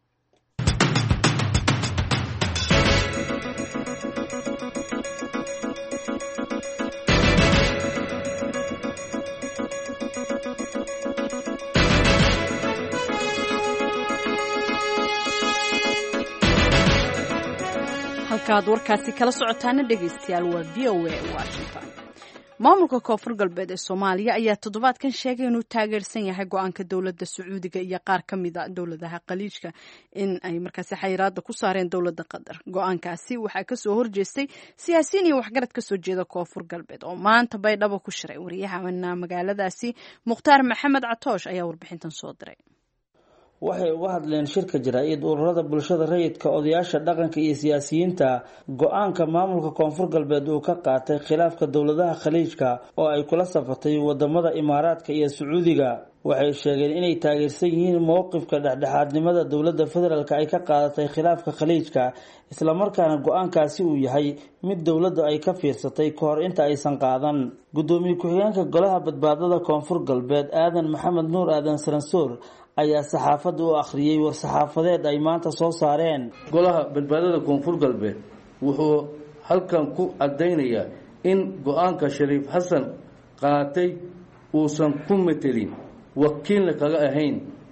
halkaad warkaasi kala socotaana dhegaystayaal waa v o a Washington. maamulka koonfur galbeed ee Soomaaliya ayaa toddobaadkan sheegay inuu taageersan yahay go'aanka dowladda Sacuudiga iyo qaar ka mid ah dowladaha khaliijka in ay markaasi xayiraada ku saareen dowladda Qatar. Go'aankaasi waxaa ka soo horjeestay siyaasiyiin iyo waxgarad ka soo jeeda koonfur galbeed oo maanta baydhabo ku shiray. Wariyaha magaaladaasi Mukhtaar Maxamed Catoosh ayaa warbixintan soo diray. waxay uga hadleen shirka jaraa'id ururada bulshada rayidka odayaasha dhaqanka iyo siyaasiyiinta go-aanka maamulka koonfur galbeed uu ka qaatay khilaafka dowladaha khaliijka oo ay kula safatay wadamada imaaraadka iyo sacuudiga. waxay sheegeen inay taageersan yihiin mowqifka dhexdhexaadnimada dowladda federaalk ay ka qaadatay khilaafka khaliijka islamarkaana go-aankaasi uu yahay mid dowladda ay ka fiirsatay ka hor inta aysan qaadan. gudoomiye ku-xigeenka golaha badbaadada koonfur galbeed aadan maxamed nuur aadan saransoor ayaa saxaafadda u akhriyay war-saxaafadeed ay maanta soo saareen. golaha badbaadada koonfur galbeed wuxuu halkan ku caddaynayaa in go-aanka shariif xasan qaatay uusan ku metelin wakiilna kaga ahayn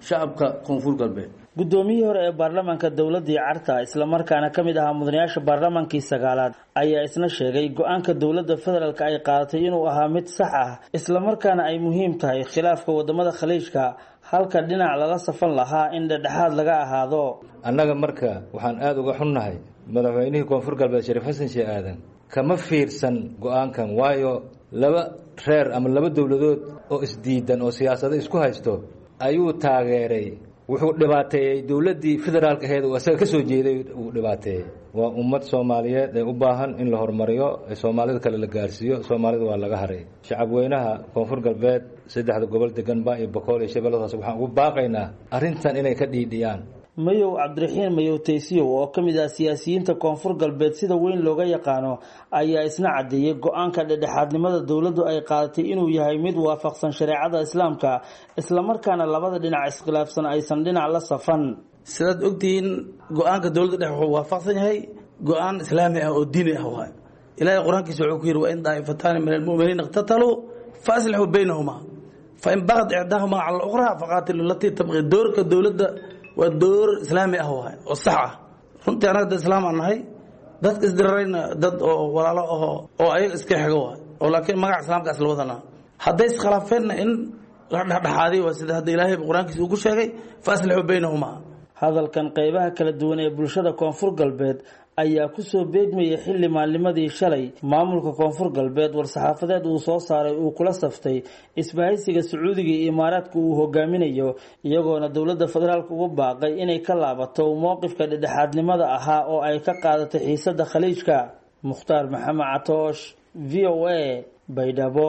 shacabka koonfur galbeed. guddoomiyihii hore ee baarlamaanka dowladii carta isla markaana ka mid ahaa mudanayaasha baarlamaankii sagaalaad ayaa isna sheegay go-aanka dowladda federaalk ay qaadatay inuu ahaa mid sax ah isla markaana ay muhiim tahay khilaafka wadamada khaliijka halka dhinac lala safan lahaa in dhexdhexaad laga ahaado. annaga marka waxaan aada uga xunnahay madaxweynihii koonfur galbeed shariif xasan sheekh aadan kama fiirsan go-aankan waayo laba reer ama laba dowladood oo isdiidan oo siyaasado isku haysto ayuu taageeray. wuxuu dhibaateeyey dowladdii federaalka ahayd oo isaga ka soo jeeday uu dhibaateeyey. waa ummad soomaaliyeed ee u baahan in la horumariyo ee soomaalida kale la gaarsiiyo. soomaalida waa laga haray. shacabweynaha koonfur galbeed saddexda gobol deganba iyo boqol iyo shabeelladaas waxaan ugu baaqaynaa arrintan inay ka dhiidhiyaan. mayow cabdiraxiin mayow taysiyow oo ka mid ah siyaasiyiinta koonfur galbeed sida weyn looga yaqaano ayaa isna caddeeyey go-aanka dhexdhexaadnimada dowladdu ay qaadatay inuu yahay mid waafaqsan shareecada islaamka islamarkaana labada dhinac iskhilaafsan aysan dhinac la safan. sidaad ogtihiin go-aanka dowladda dhex wuxuu waafaqsan yahay go-aan islaami ah oo diini ah waay. ilaahay qur-aankiisa wuxuu ku yidhi wa in daa'ifataani min almu'miniina iqtataluu fa aslixuu baynahuma fa in bagad icdaahuma cala al-ukhraa faqaatilu latii tabqi. doorka dowladda waa door islaami ah waay oo sax ah. runtii annaga dad islaam aan nahay dadka isdirarayna dad oo walaalo aho oo ayaga iska xigo waay oo laakiin magaca islaamkaas la wadanaa. hadday iskhilaafeenna in la dhexdhexaadiy waa sida hadda ilaahay qur-aankiisa uu ku sheegay fa aslixuu baynahuma. hadalkan qaybaha kala duwan ee bulshada koonfur galbeed ayaa kusoo beegmayay xilli maalnimadii shalay maamulka koonfur galbeed war-saxaafadeed uu soo saaray uu kula saftay isbahaysiga sacuudiga iyo imaaraadka uu hogaaminayo iyagoona dowladda federaalk ugu baaqay inay ka laabato mowqifka dhexdhexaadnimada ahaa oo ay ka qaadatay xiisada khaliijka. mukhtaar maxamed catoosh v o a baydhabo.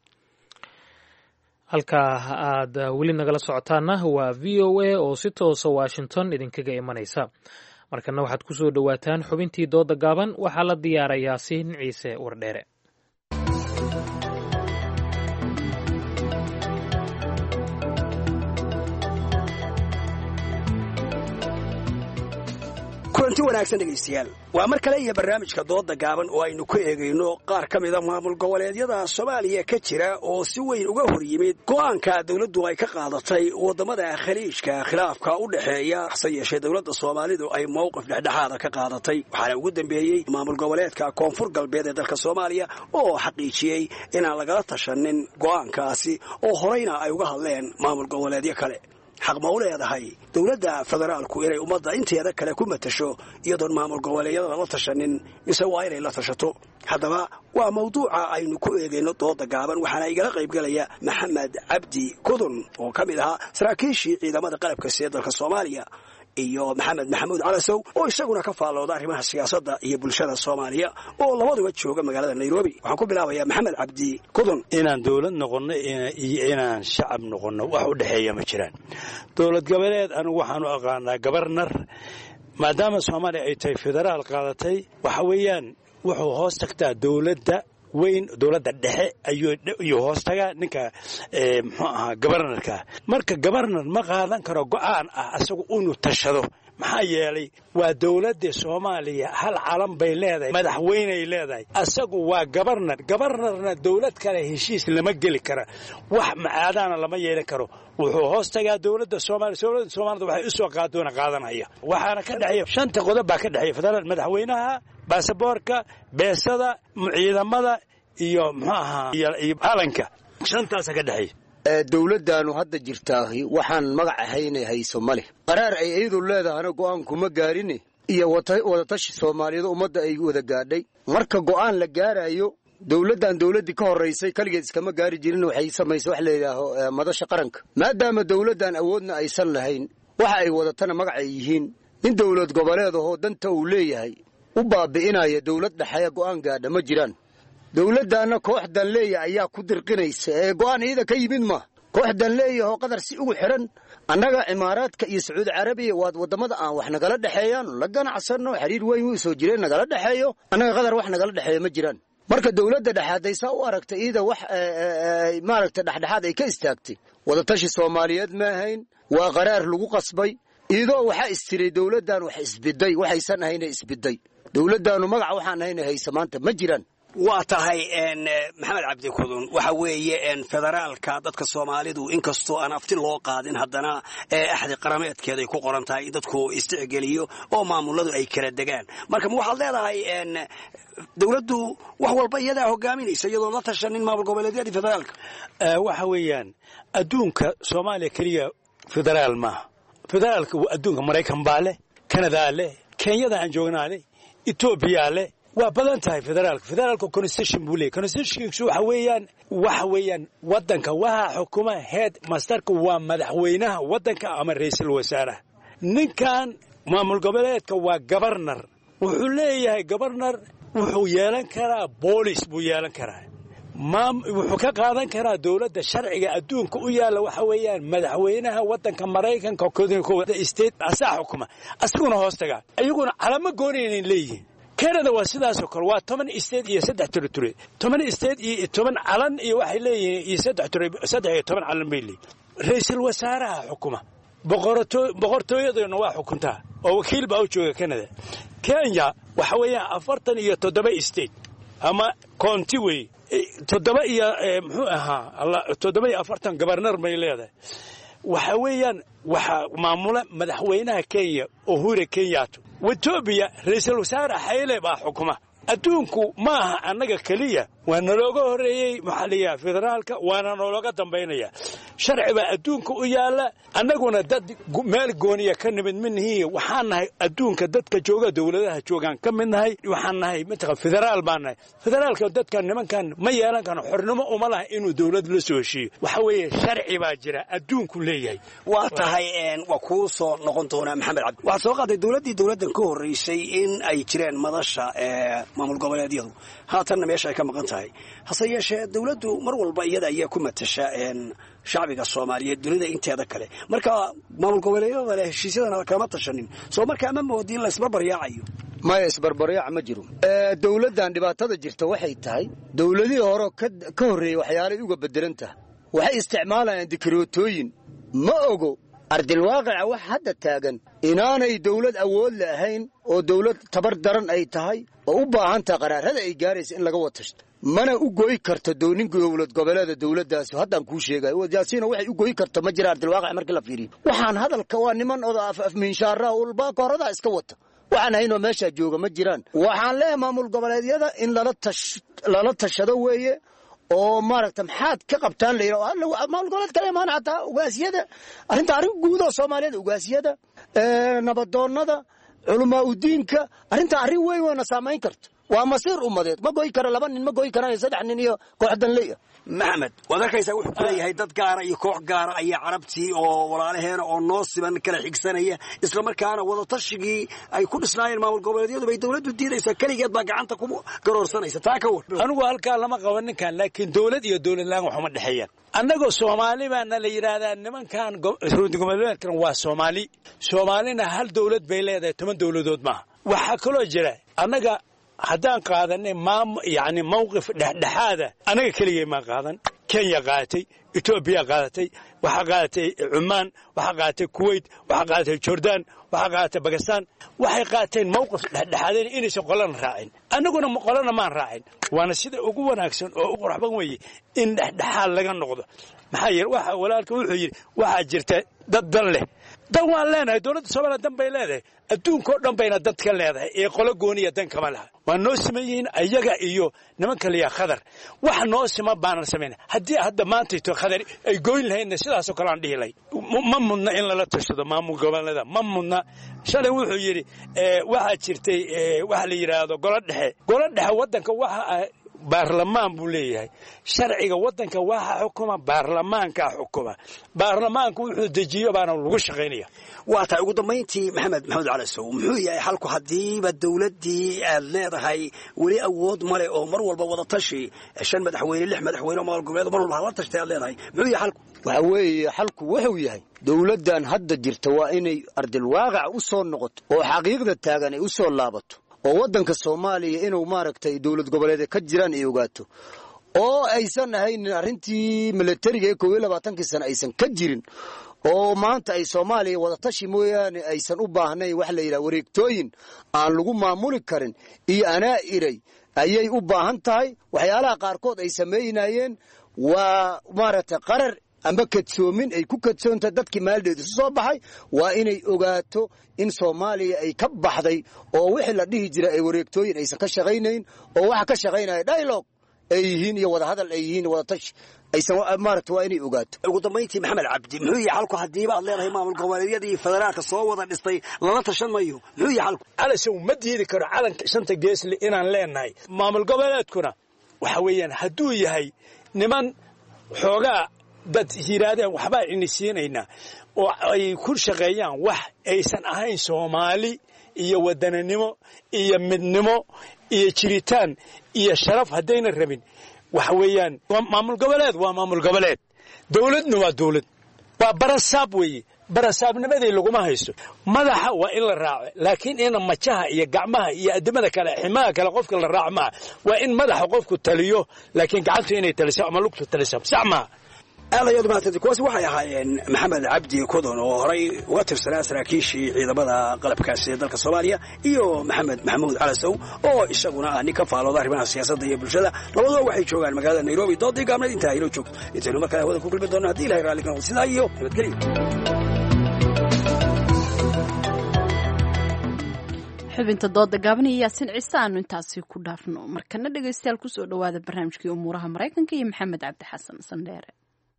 halkaa aad weli nagala socotaana waa v o a oo si toosa washington idinkaga imanaysa. markana waxaad ku soo dhowaataan xubintii dooda gaaban waxaa la diyaarayaa siin ciise wardheere. kulanti wanaagsan dhegaystayaal waa mar kale iyo barnaamijka dooda gaaban oo aynu ku eegayno qaar ka mida maamul goboleedyada soomaaliya ka jira oo si weyn uga hor yimid go'aanka dowladdu ay ka qaadatay waddamada khaliijka khilaafka u dhexeeya hase yeeshee dowladda soomaalidu ay mowqif dhexdhexaada ka qaadatay. waxaana ugu dambeeyey maamul goboleedka koonfur galbeed ee dalka soomaaliya oo xaqiijiyey inaan lagala tashanin go'aankaasi oo horeyna ay uga hadleen maamul goboleedyo kale. xaq ma u leedahay dowladda federaalku inay ummadda inteeda kale ku matasho iyadoon maamul goboleedyada la tashanin mise waa inay la tashato? haddaba waa mawduuca aynu ku eegayno dooda gaaban waxaana igala qaybgelaya maxamed cabdi kudun oo ka mid ahaa saraakiishii ciidamada qalabka sida dalka soomaaliya iyo maxamed maxamuud calasow oo isaguna ka faallooda arrimaha siyaasadda iyo bulshada soomaaliya oo labaduba jooga magaalada nairobi. waxaan ku bilaabayaa maxamed cabdi kudun. inaan dowlad noqonno iyo inaan shacab noqonno wax u dhexeeya ma jiraan. dowlad goboleed anigu waxaan u aqaanaa gabarnar maadaama soomaaliya ay tahay federaal qaadatay waxa weeyaan wuxuu hoos tagtaa dowladda weyn dowladda dhexe ayuu hoos tagaa ninka muxuu ahaa gabarnarka. marka gabarnar ma qaadan karo go'aan ah asagu inuu tashado maxaa yeelay waa dowladda soomaaliya hal calan bay leedahay madaxweyney leedahay asagu waa gabarnar. gabarnarna dowlad kale heshiis lama geli kara wax macaadaana lama yeelan karo. wuxuu hoos tagaa dowladda soomaaliya. dowladda soomaalida waxay u soo qaadoona qaadanaya waxaana ka dhexeeya shanta qodob baa ka dhexeeya federaal madaxweynaha baasaboorka beesada ciidamada iyo muxuu ahaa iyo calanka shantaasa ka dhexeeya. dowladdaanu hadda jirtaahi waxaan magac ahaynay hayso ma leh. qaraar ay iyadu leedahana go'aan kuma gaarin iyo wadatashi soomaaliyeed ummadda ay wada gaadhay. marka go'aan la gaarayo dowladdan dowladdii ka horraysay kaligeed iskama gaari jirin waxay samaysay wax layidhaaho madasha qaranka. maadaama dowladdan awoodna aysan lahayn waxa ay wadatana magac ay yihiin nin dowlad goboleed ahoo danta uu leeyahay u baabi'inaya dowlad dhexeeya go'aan gaadha ma jiraan. dowladdaanna kooxdan leeya ayaa ku dirqinaysa ee go'aan iyada ka yimid ma kooxdan leeyahoo qadar si ugu xidhan annaga imaaraadka iyo sacuudi carabiya waad waddamada aan wax nagala dhexeeyaan la ganacsanno xiriir weyn wuu soo jireen nagala dhexeeyo annaga qadar wax nagala dhexeeya ma jiraan. marka dowladda dhexaaday saa u aragta iyada wax maaragta dhexdhexaad ay ka istaagtay wadatashi soomaaliyeed ma ahayn waa qaraar lagu qasbay iyadoo waxaa istiray dowladdan wax isbiday waxaysan ahayna isbiday. dowladdaanu magaca waxaan ahayna haysa maanta ma jiraan. waa tahay maxamed cabdi kudun waxa weeye federaalka dadka soomaalidu inkastoo aan afti loo qaadin haddana axdi qarameedkeeday ku qoran tahay in dadku isticgeliyo oo maamuladu ay kala degaan marka ma waxaad leedahay dowladdu wax walba iyadaa hogaaminaysa iyadoo la tashanin maamul goboleedyadii federaalka waxa weeyaan adduunka soomaaliya keliya federaal maaha federaalka adduunka maraykan baa leh kanadaa leh kenyada aan joognaa leh etoobiya leh waa badan tahay federaalka federaalka constitution buu leeyahay constitutionkiisu waxa weeyaan waxa weeyaan waddanka waxa xukuma head masterka waa madaxweynaha waddanka ama ra'iisul wasaaraha ninkan maamul goboleedka waa governor wuxuu leeyahay governor wuxuu yeelan karaa boolis buu yeelan karaa maam wuxuu ka qaadan karaa dawladda sharciga adduunka u yaala waxa weeyaan madaxweynaha waddanka Mareykanka kooda state asaa xukuma asaguna hoos taga ayaguna calamo goonayeen leeyihiin Canada waa sidaas oo kale waa toban state iyo saddex territory toban state iyo toban calan iyo waxay leeyihiin iyo saddex territory saddex iyo toban calan bay leeyihiin ra'iisul wasaaraha xukuma boqortooy boqortooyaduna waa xukuntaa oo wakiil baa u jooga Canada Kenya waxa weeyaan afartan iyo toddoba state ama county way toddoba iyo muxuu ahaa Allah toddoba iyo afartan governor may leedahay waxa weeyaan waxa maamula madaxweynaha Kenya Uhuru Kenyatta Ethiopia ra'iisul wasaare Haile baa xukuma adduunku maaha annaga kaliya waa nalooga horeeyay maxalliga federaalka waana nalooga dambeynaya sharci baa adduunka u yaala annaguna dad meel gooniya ka nimid minhiin waxaan nahay adduunka dadka jooga dawladaha joogan ka mid nahay waxaan nahay midka federaal baan nahay federaalka dadka nimankan ma yeelan karo xornimo uma laha inuu dawlad la soo heshiiyo waxa weeye sharci baa jira adduunku leeyahay waa tahay een waa ku soo noqon doona Maxamed Cabdi waxa soo qaaday dawladii dawladan ka horeysay in ay jireen madasha ee maamul goboleedyadu haatan meesha ay ka maqan tahay hase yeeshee dawladdu mar walba iyada ayaa ku matasha een shacbiga Soomaaliyeed dunida inteeda kale marka maamul goboleedyada leh heshiisyada kama tashanin soo marka ama moodin la isbarbariyaayo ma isbarbariyaac ma jiro ee dawladdan dhibaatada jirta waxay tahay dawladii hore ka horeeyay waxyaalo uga bedelanta waxay isticmaalayaan dikrootooyin ma ogo ardil waaqica wax hadda taagan inaanay dawlad awood lahayn oo dawlad tabar daran ay tahay oo u baahan tahay qaraarada ay gaarayso in laga watashto mana u gooy karto doonin dawlad goboleeda dawladdaas haddaan ku sheegay wadaasina waxay u gooy karto ma jira ardil waaqic markii la fiiriyo waxaan hadalka waa niman oo af minshaara ulba korada iska wata waxaan hayno meesha jooga ma jiraan waxaan leeyahay maamul goboleedyada in lala tash lala tashado weeye oo maaragta maxaad ka qabtaan leeyahay maamul goboleed kale ma hata ugaasiyada arinta arin guud oo Soomaaliyeed ugaasiyada ee nabadoonnada culumaa u diinka arinta arin weyn oo saameyn karto waa masiir umadeed ma gooy kara laba nin ma gooy karaan saddex nin iyo kooxdan leeyahay Maxamed wadarkaysa wuxuu ku leeyahay dad gaar iyo koox gaar ah ayaa carabtii oo walaalaheena oo noo siban kala xigsanaya isla markaana wada tashigii ay ku dhisnaayeen maamul goboleedyadu bay dawladdu diidaysa kaligeed baa gacanta ku garoorsanaysa taa ka war anigu halka lama qaban ninkan laakiin dawlad iyo dawlad laan wax uma dhaxeeyaan annagoo Soomaali baan la yiraahdaa nimankan goboleedkan waa Soomaali Soomaalina hal dawlad bay leedahay toban dawladood ma waxa kale jira annaga haddaan qaadanay maam yaani mowqif dhexdhexaada anaga kaliya ma qaadan Kenya qaadatay Ethiopia qaadatay waxa qaadatay Oman waxa qaadatay Kuwait waxa qaadatay Jordan waxa qaadatay Pakistan waxay qaateen mowqif dhexdhexaadeen inaysan qolan raacin anaguna qolana ma raacin waana sida ugu wanaagsan oo u qurxban weeye in dhexdhexaad laga noqdo maxaa yeelay waxa walaalka wuxuu yiri waxa jirta dad dan leh dan waan leenahay dawladda Soomaaliya dan bay leedahay adduunka oo dhan bayna dadka leedahay ee qolo gooniya dan kama laha waa noo simeeyeen ayaga iyo nimanka liya khadar wax noo sima baanan sameeyay hadii hadda maanta ito khadar ay gooyn lahayn sidaas oo kale aan dhihilay ma mudna in la tashado maamul goboleeda ma mudna shalay wuxuu yiri ee waxa jirtay waxa la yiraahdo golo dhexe golo dhexe wadanka waxa baarlamaan buu leeyahay sharciga wadanka waxa xukuma baarlamaanka xukuma baarlamaanku wuxuu dejiyo baana lagu shaqeynaya waa taa ugu dambeyntii Maxamed Maxamed Cali Sow muxuu yahay xalku hadiiba dawladii aad leedahay wali awood male oo mar walba wada tashi shan madaxweyne lix madaxweyne maamul goboleed mar walba la tashtay aad leedahay muxuu yahay xalku waxa weeye xalku wuxuu yahay dawladdan hadda jirta waa inay ardil waaqic u soo noqoto oo xaqiiqda taagan ay u soo laabato oo wadanka Soomaaliya inuu maaragtay dawlad goboleed ka jiraan ay ogaato oo aysan ahayn arintii militariga ee koob iyo labaatan sano aysan ka jirin oo maanta ay Soomaaliya wada tashi mooyaane aysan u baahnayn wax la yiraahdo wareegtooyin aan lagu maamuli karin iyo anaa iray ayay u baahan tahay. waxyaalaha qaarkood ay samaynayeen waa maaragtay qarar amba kadsoomin ay ku kadsoonta dadkii maaldeedu isu soo baxay. waa inay ogaato in Soomaaliya ay ka baxday oo wixii la dhihi jiray ay wareegtooyin aysan ka shaqaynayn oo waxa ka shaqaynaya dialogue ay yihiin iyo wada hadal ay yihiin wada tash aysan maaragtay waa inay ogaato. ugu dambeyntii maxamed cabdi muxuu yahay xalku haddii baad leedahay maamul goboleedyada iyo federaalka soo wada dhistay lala tashan mayo muxuu yahay xalku? calashow ma diidi karo calanka shanta geesle inaan leenahay maamul goboleedkuna waxa weeyaan hadduu yahay niman xoogaa dad yiraahdeen waxbaa inisiinaynaa oo ay ku shaqeeyaan wax aysan ahayn Soomaali iyo wadananimo iyo midnimo iyo jiritaan iyo sharaf haddayna rabin waxa weeyaan maamul goboleed waa maamul goboleed dawladna waa dawlad waa barasaab weeye barasaabnimadii laguma haysto madaxa waa in la raaco laakiin in majaha iyo gacmaha iyo adimada kale ximaha kale qofka la raaco ma waa in madaxa qofku taliyo laakiin gacantu inay taliso ama lugtu taliso sax ma alayadu maanta kuwaas waxay ahaayeen maxamed cabdi kodon oo horay uga tirsanaa saraakiishii ciidamada qalabkaasi ee dalka Soomaaliya iyo maxamed maxamuud calasow oo isaguna ah nin ka faalooda arrimaha siyaasadda iyo bulshada labadooda waxay joogaan magaalada Nairobi doodii gaabnayd inta ay joogto intaanu markaa wada ku kulmi doonaa haddii Ilaahay raali ka noqdo sidaa iyo nabadgelyo. xubinta dooda gaaban iyo Yaasin Ciise aanu intaasi ku dhaafno markana dhageystayaal ku soo dhawaada barnaamijkii umuuraha Mareykanka iyo Maxamed Cabdi Xasan Sandheere.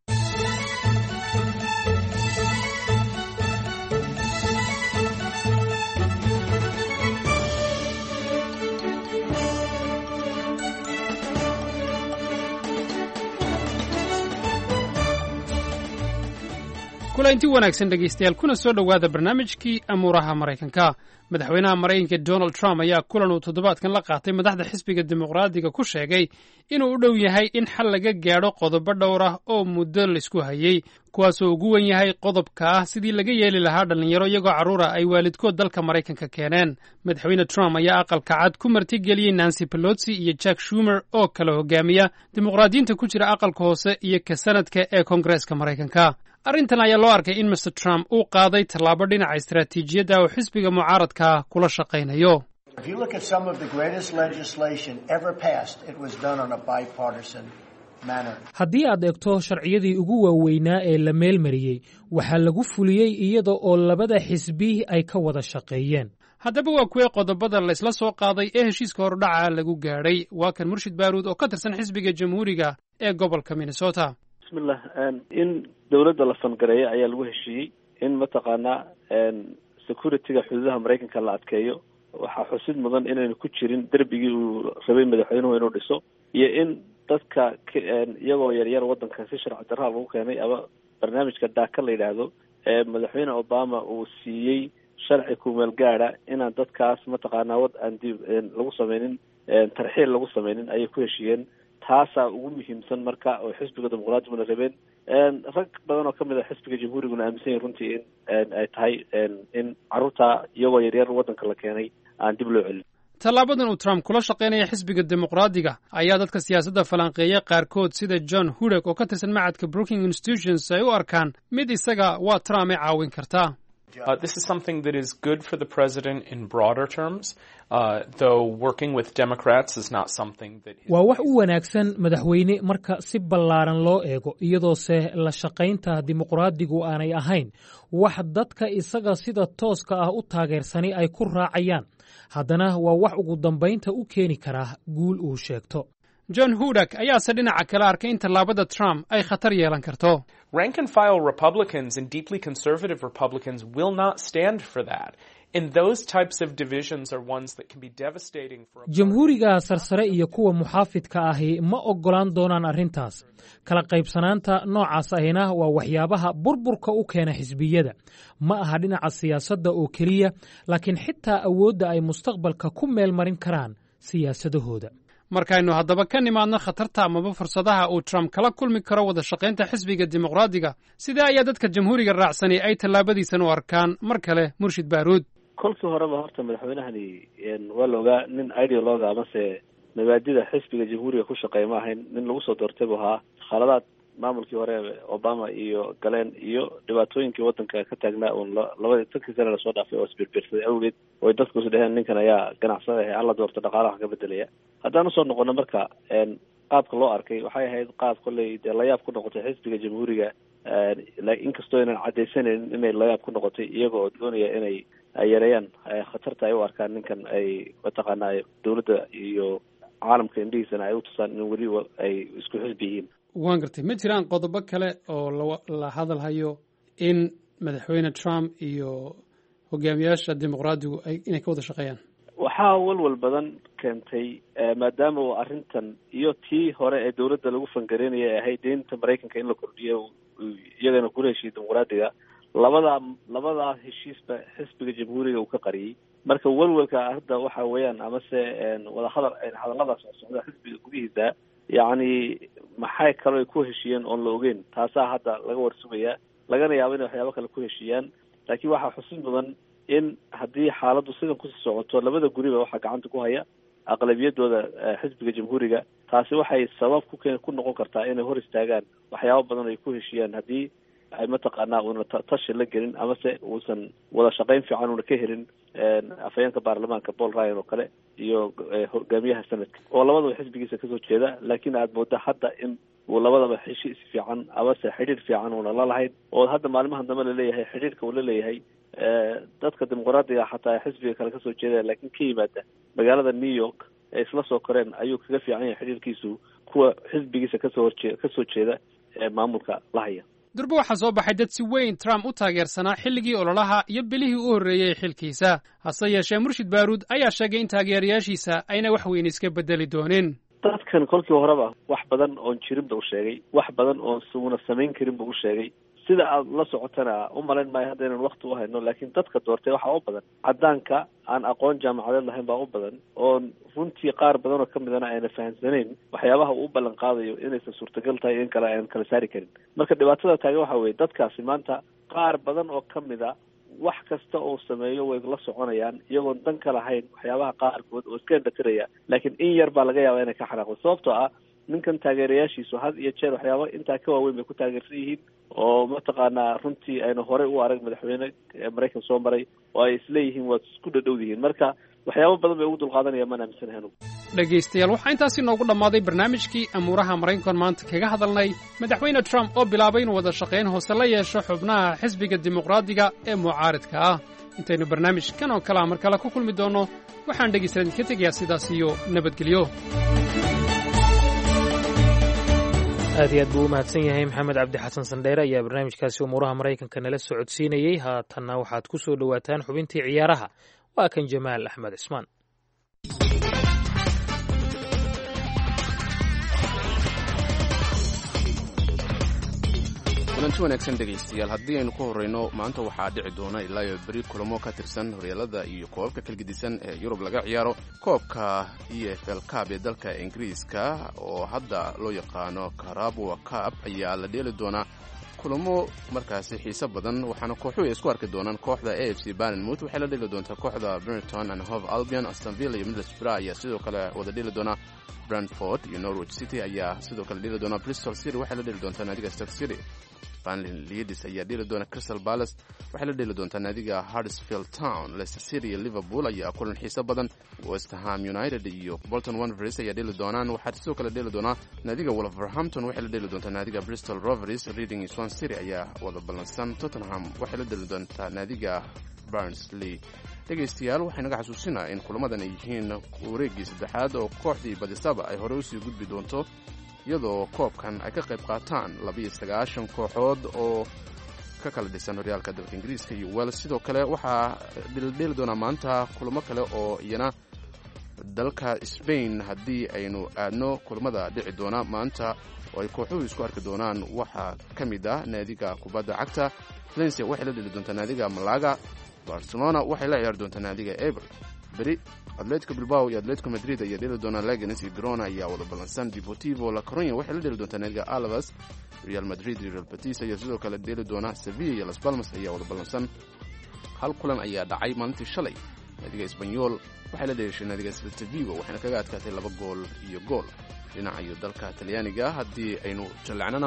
kulanti wanaagsan dhegaystayaal kuna soo dhowaada barnaamijkii amuuraha Mareykanka. madaxweynaha Mareykanka Donald Trump ayaa kulan uu toddobaadkan la qaatay madaxda xisbiga dimuqraadiga ku sheegay inuu u dhow yahay in xal laga gaadho qodobo dhowr ah oo muddo la isku hayay kuwaasoo ugu wen yahay qodobka ah sidii laga yeeli lahaa dhalinyaro iyagoo carruur ah ay waalidkood dalka Mareykanka keeneen. madaxweyne Trump ayaa aqalka cad ku martigeliyey Nancy Pelosi iyo Chuck Schumer oo kala hogaamiya dimuqraadiyiinta ku jira aqalka hoose iyo ka sanadka ee Koongareeska Mareykanka. arrintan ayaa loo arkay in Mister Trump uu qaaday tallaabo dhinaca istaraatiijiyadda oo xisbiga mucaaradka kula shaqaynayo. haddii aad eegto sharciyadii ugu waaweynaa ee la meelmariyey waxaa lagu fuliyey iyada oo labada xisbi ay ka wada shaqeeyeen. haddaba waa kuwee qodobada la isla soo qaaday ee heshiiska hordhaca lagu gaadhay. waa kan Murshid Baaruud oo ka tirsan xisbiga jamhuuriga ee gobolka Minnesota. bismillah in dawladda la fangareeyo ayaa lagu heshiiyey in mataqaanaa securityga xuduudaha Mareykanka la adkeeyo. waxaa xusid mudan inaynu ku jirin derbigii uu rabay madaxweynuhu inuu dhiso iyo in dadka iyagoo yaryar waddanka si sharci darra lagu keenay ama barnaamijka daaka la yidhaahdo ee madaxweyne Obama uu siiyey sharci kumeel gaadha inaan dadkaas mataqaanaa wad aan lagu sameynin tarxiil lagu sameynin ayay ku heshiiyeen. taasaa ugu muhiimsan marka oo xisbiga dimuqraadiga rabeen rag badan oo kamid ah xisbiga jamhuuriguna aaminsan yihiin runtii in ay tahay in carruurta iyagoo yaryar waddanka la keenay aan dib loo celin. tallaabadan uu Trump kula shaqaynaya xisbiga dimuqraadiga ayaa dadka siyaasadda falanqeeya qaarkood sida John Hudek oo ka tirsan macadka Brookings Institutions ay u arkaan mid isaga waa Trump ay caawin kartaa. Uh, this is something that is good for the president in broader terms, uh, though working with Democrats is not something that... waa wax u wanaagsan madaxweyne marka si ballaaran loo eego iyadoose la shaqaynta dimuqraadigu aanay ahayn wax dadka isaga sida tooska ah u taageersani ay ku raacayaan. haddana waa wax ugu dambaynta u keeni karaa guul uu sheegto. John Hudek ayaase dhinaca kale arkay in tallaabada Trump ay khatar yeelan karto. Rank and file Republicans and deeply conservative Republicans will not stand for that. And those types of divisions are ones that can be devastating for... jamhuuriga sarsare iyo kuwa muxaafidka ahi ma oggolaan doonaan arrintaas. kala qaybsanaanta noocaas ahina waa waxyaabaha burburka u keena xisbiyada. ma aha dhinaca siyaasadda oo keliya laakiin xitaa awoodda ay mustaqbalka ku meel marin karaan siyaasadahooda. markaynu haddaba ka nimaadno khatarta amaba fursadaha uu Trump kala kulmi karo wada shaqaynta xisbiga dimuqraadiga sidee ayaa dadka jamhuuriga raacsanay ay tallaabadiisan u arkaan? mar kale Murshid Baaruud. kolkii horeba horta madaxweynahani waa la ogaa nin ideologa amase mabaadida xisbiga jamhuuriga ku shaqeeya ma ahayn nin lagu soo doortay buu ahaa. khaladaad maamulkii hore Obama iyo galeen iyo dhibaatooyinkii waddanka ka taagnaa uun labadii tankii sane lasoo dhaafay oo isbirbirsaday awgeed oo dadku is dheheen ninkan ayaa ganacsada ah alla doorta dhaqaalaha ka bedelaya. haddaan usoo noqono marka qaabka loo arkay waxay ahayd qaab kolley dee layaab ku noqotay xisbiga jamhuuriga inkastoo inaan cadaysanaynin inay layaab ku noqotay iyaga oo doonaya inay yareeyaan khatarta ay u arkaan ninkan ay mataqaanaa dowladda iyo caalamka indhihiisana ay u tusaan in weli ay isku xisbi yihiin. waan gartay ma jiraan qodobo kale oo la hadal hayo in madaxweyne Trump iyo hogaamiyaasha dimuqraadigu ay inay ka wada shaqeeyaan? waxaa walwal badan keentay maadaama uu arrintan iyo tii hore ee dowladda lagu fangareynaya ahayd deynta Maraykanka in la kordhiyo iyagana kula heshiiyey dimuqraadiga labadaa labadaa heshiisba xisbiga jamhuuriga uu ka qariyey. marka walwalka hadda waxa weeyaan amase wada hadal hadalladaas oo socda xisbiga gudihiisa yacni maxay kaloo ay ku heshiiyeen oon la ogeyn taasaa hadda laga warsugayaa lagana yaabo inay waxyaabo kale ku heshiiyaan. laakiin waxaa xusin mudan in haddii xaaladdu sidan kusii socoto labada guriba waxaa gacanta ku haya aqlabiyadooda xisbiga jamhuuriga. taasi waxay sabab ku keen ku noqon kartaa inay hor istaagaan waxyaabo badan ay ku heshiiyaan haddii ay mataqaanaa uuna tashi la gelin amase uusan wada shaqayn fiican uuna ka helin afhayeenka baarlamaanka Paul Ryan oo kale iyo hogaamiyaha sanadka oo labadaba xisbigiisa kasoo jeeda. laakiin aad mooda hadda in uu labadaba heshiis fiican amase xidhiir fiican uuna la lahayn oo hadda maalimahan dambe la leeyahay xidhiirka uu la leeyahay dadka dimuqraadiga xataa xisbiga kale kasoo jeeda laakiin ka yimaada magaalada New York ee isla soo koreen ayuu kaga fiican yahay xidhiirkiisu kuwa xisbigiisa kasoo horjeeda kasoo jeeda ee maamulka la haya. durba waxaa soo baxay dad si weyn Trump u taageersanaa xilligii ololaha iyo bilihii u horreeyey xilkiisa. hase yeeshee Murshid Baaruud ayaa sheegay in taageerayaashiisa ayna wax weyn iska bedeli doonin. dadkan kolkii horeba wax badan oon jirinba u sheegay wax badan oon suuna samayn karinba u sheegay. sida aad la socotana u malayn maayo hadda inaan wakti u hayno laakiin dadka doortay waxaa u badan caddaanka aan aqoon jaamacadeed lahayn baa u badan oon runtii qaar badan oo ka midana ayna fahamsanayn waxyaabaha uu u ballan qaadayo inaysan suurtagal tahay in kale aan kala saari karin. marka dhibaatada taagan waxa weeye dadkaasi maanta qaar badan oo ka mida wax kasta oo sameeyo way la soconayaan iyagoon dan ka lahayn waxyaabaha qaarkood oo iska indhatiraya laakiin in yar baa laga yaabaa inay ka xanaaqdo sababtoo ah ninkan taageerayaashiisu had iyo jeer waxyaaba intaa ka waaweyn bay ku taageersan yihiin oo mataqaanaa runtii ayna horey u arag madaxweyne Maraykan soo maray oo ay isleeyihiin waad isku dhadhowdihiin. marka waxyaabo badan bay ugu dulqaadanayaan maan aaminsanahay anugu. dhegaystayaal waxaa intaasi noogu dhammaaday barnaamijkii amuuraha Maraykan maanta kaga hadalnay madaxweyne Trump oo bilaabay inuu wada shaqayn hoose la yeesho xubnaha xisbiga dimuqraadiga ee mucaaridka ah. intaynu barnaamijkan oo kale mar kale ku kulmi doono waxaan dhegaystayaal ka tegayaa sidaas iyo nabadgelyo. aad iyo aad buu u mahadsan yahay maxamed cabdi xasan sandheere ayaa barnaamijkaasi umuuraha maraykanka nala socodsiinayey. haatanna waxaad ku soo dhowaataan xubintii ciyaaraha waa kan Jamaal Axmed Cismaan. kulanti wanaagsan dhegaystayaal haddii aynu ku horreyno maanta waxaa dhici doona ilaa iyo beri kulamo ka tirsan horyaalada iyo koobabka kala gedisan ee yurub laga ciyaaro. koobka e f l cup ee dalka ingiriiska oo hadda loo yaqaano Carabao Cup ayaa la dheeli doonaa kulamo markaasi xiiso badan waxaana kooxuhu ay isku arki doonaan. kooxda A F C Bournemouth waxay la dheeli doontaa kooxda Brighton and Hove Albion. Aston Villa iyo Middlesbrough ayaa sidoo kale wada dheeli doonaa. Brentford iyo Norwich City ayaa sidoo kale dheeli doonaa. Bristol City waxay la dheeli doontaa naadiga Stoke City. Burnley Leeds ayaa dheeli doona. Crystal Palace waxay la dheeli doontaa naadiga Huddersfield Town. Leicester City iyo Liverpool ayaa kulan xiiso badan. West Ham United iyo Bolton Wanderers ayaa dheeli doonaan. waxaa sidoo kale dheeli doonaa naadiga Wolverhampton waxay la dheeli doontaa naadiga Bristol Rovers. Reading iyo Swansea City ayaa wada ballansan. Tottenham waxay la dheeli doontaa naadiga Barnsley. dhegaystayaal waxay naga xasuusinaa in kulamadan ay yihiin wareeggii saddexaad oo kooxdii badisaba ay hore usii gudbi doonto iyadoo koobkan ay ka qayb qaataan labiyo sagaashan kooxood oo ka kala dhisan horyaalka dalka ingiriiska iyo wales. sidoo kale waxaa dheeldheeli doonaa maanta kulamo kale oo iyana dalka Spain haddii aynu aadno kulamada dhici doona maanta oo ay kooxuhu isku arki doonaan waxaa ka mid ah naadiga kubadda cagta Valencia waxay la dheeli doontaa naadiga Malaga. Barcelona waxay la ciyaari doontaa naadiga Eibar. beri Atletico Bilbao iyo Atletico Madrid ayaa dheeli doonaa. Leganes iyo Girona ayaa wada ballansan. Deportivo La Coruña waxay la dheeli doontaa naadiga Alaves. Real Madrid iyo Real Betis ayaa sidoo kale dheeli doona. Sevilla iyo Las Palmas ayaa wada ballansan. hal kulan ayaa dhacay maalintii shalay. naadiga Espanyol waxay la dheeshay naadiga Celta Vigo waxayna kaga adkaatay laba gool iyo gool. dhinaca iyo dalka Talyaaniga haddii aynu jallacnana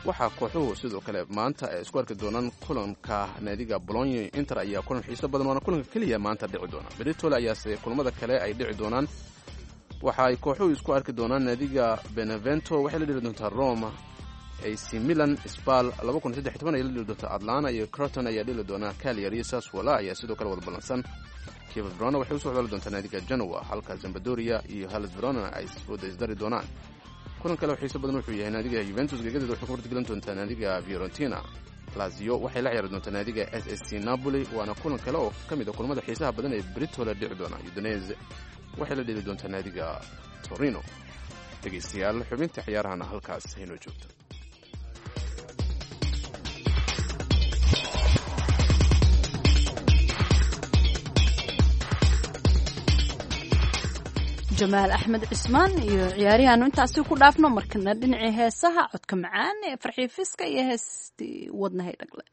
waxaa kooxuhu sidoo kale maanta ay isku arki doonaan kulanka naadiga bologna inter ayaa kulan xiiso badan waana kulanka keliya maanta dhici doona beritole ayaase kulamada kale ay dhici doonaan waxa ay kooxuhu isku arki doonaan naadiga benevento waxay la dheli doontaa roma ac milan spal laba kun saddex iyo toban ay la dheli doontaa atlanta iyo croton ayaa dheli doonaa cagliari sassuolo ayaa sidoo kale wada ballansan kieva verona waxay usoo codoli doontaa naadiga genoa halka zambadoria iyo halas verona ay wada isdari doonaan kulan kale oo xiiso badan wuxuu yahay naadiga Juventus gegadeeda waxay ku hortaglan doontaa naadiga Fiorentina Lazio waxay la ciyaari doontaa naadiga S S C Napoli waana kulan kale oo ka mid ah kulamada xiisaha badan ee Britole dhici doona Udinese waxay la dheli doontaa naadiga Torino dhegeystayaal xubinta ciyaarahana halkaas hayno joogto jamaal axmed cismaan iyo ciyaariyaanu intaasi ku dhaafno markana dhinacii heesaha codka macaan ee farxiyo fiska iyo heestii wadnahay dhagle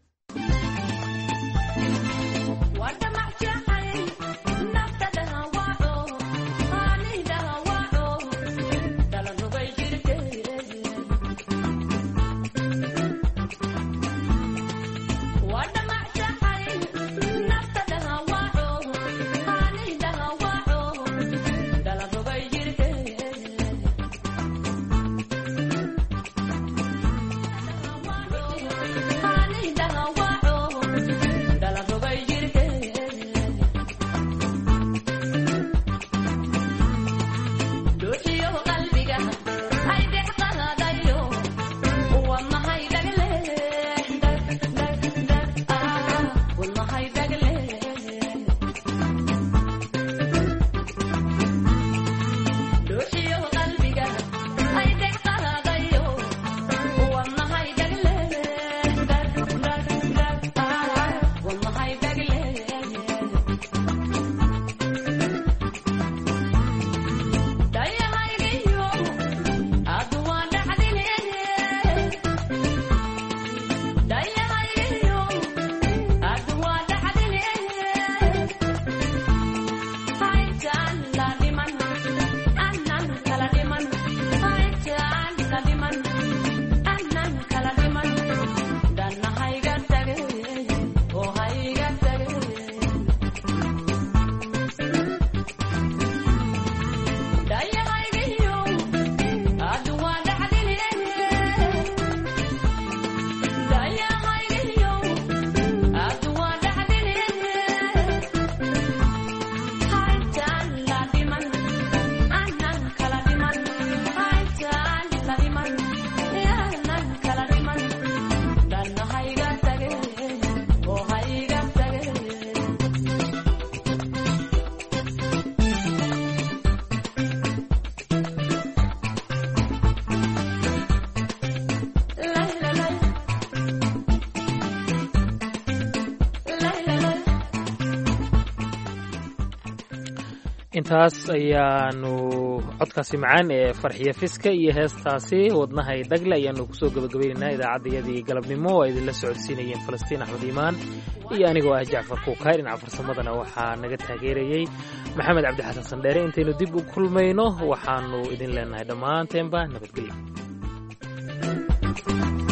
intaas ayaanu codkaasi macaan ee farxiyo fiska iyo heestaasi wadnahay dhagle ayaanu kusoo gabagabaynaynaa idaacaddayadii galabnimo oo ay idinla socodsiinayeen falastiin axmed iimaan iyo anigoo ah jacfar kuukay dhinaca farsamadana waxaa naga taageerayey maxamed cabdi xasan sandheere intaynu dib u kulmayno waxaanu idin leenahay dhammaanteenba nabadgelyo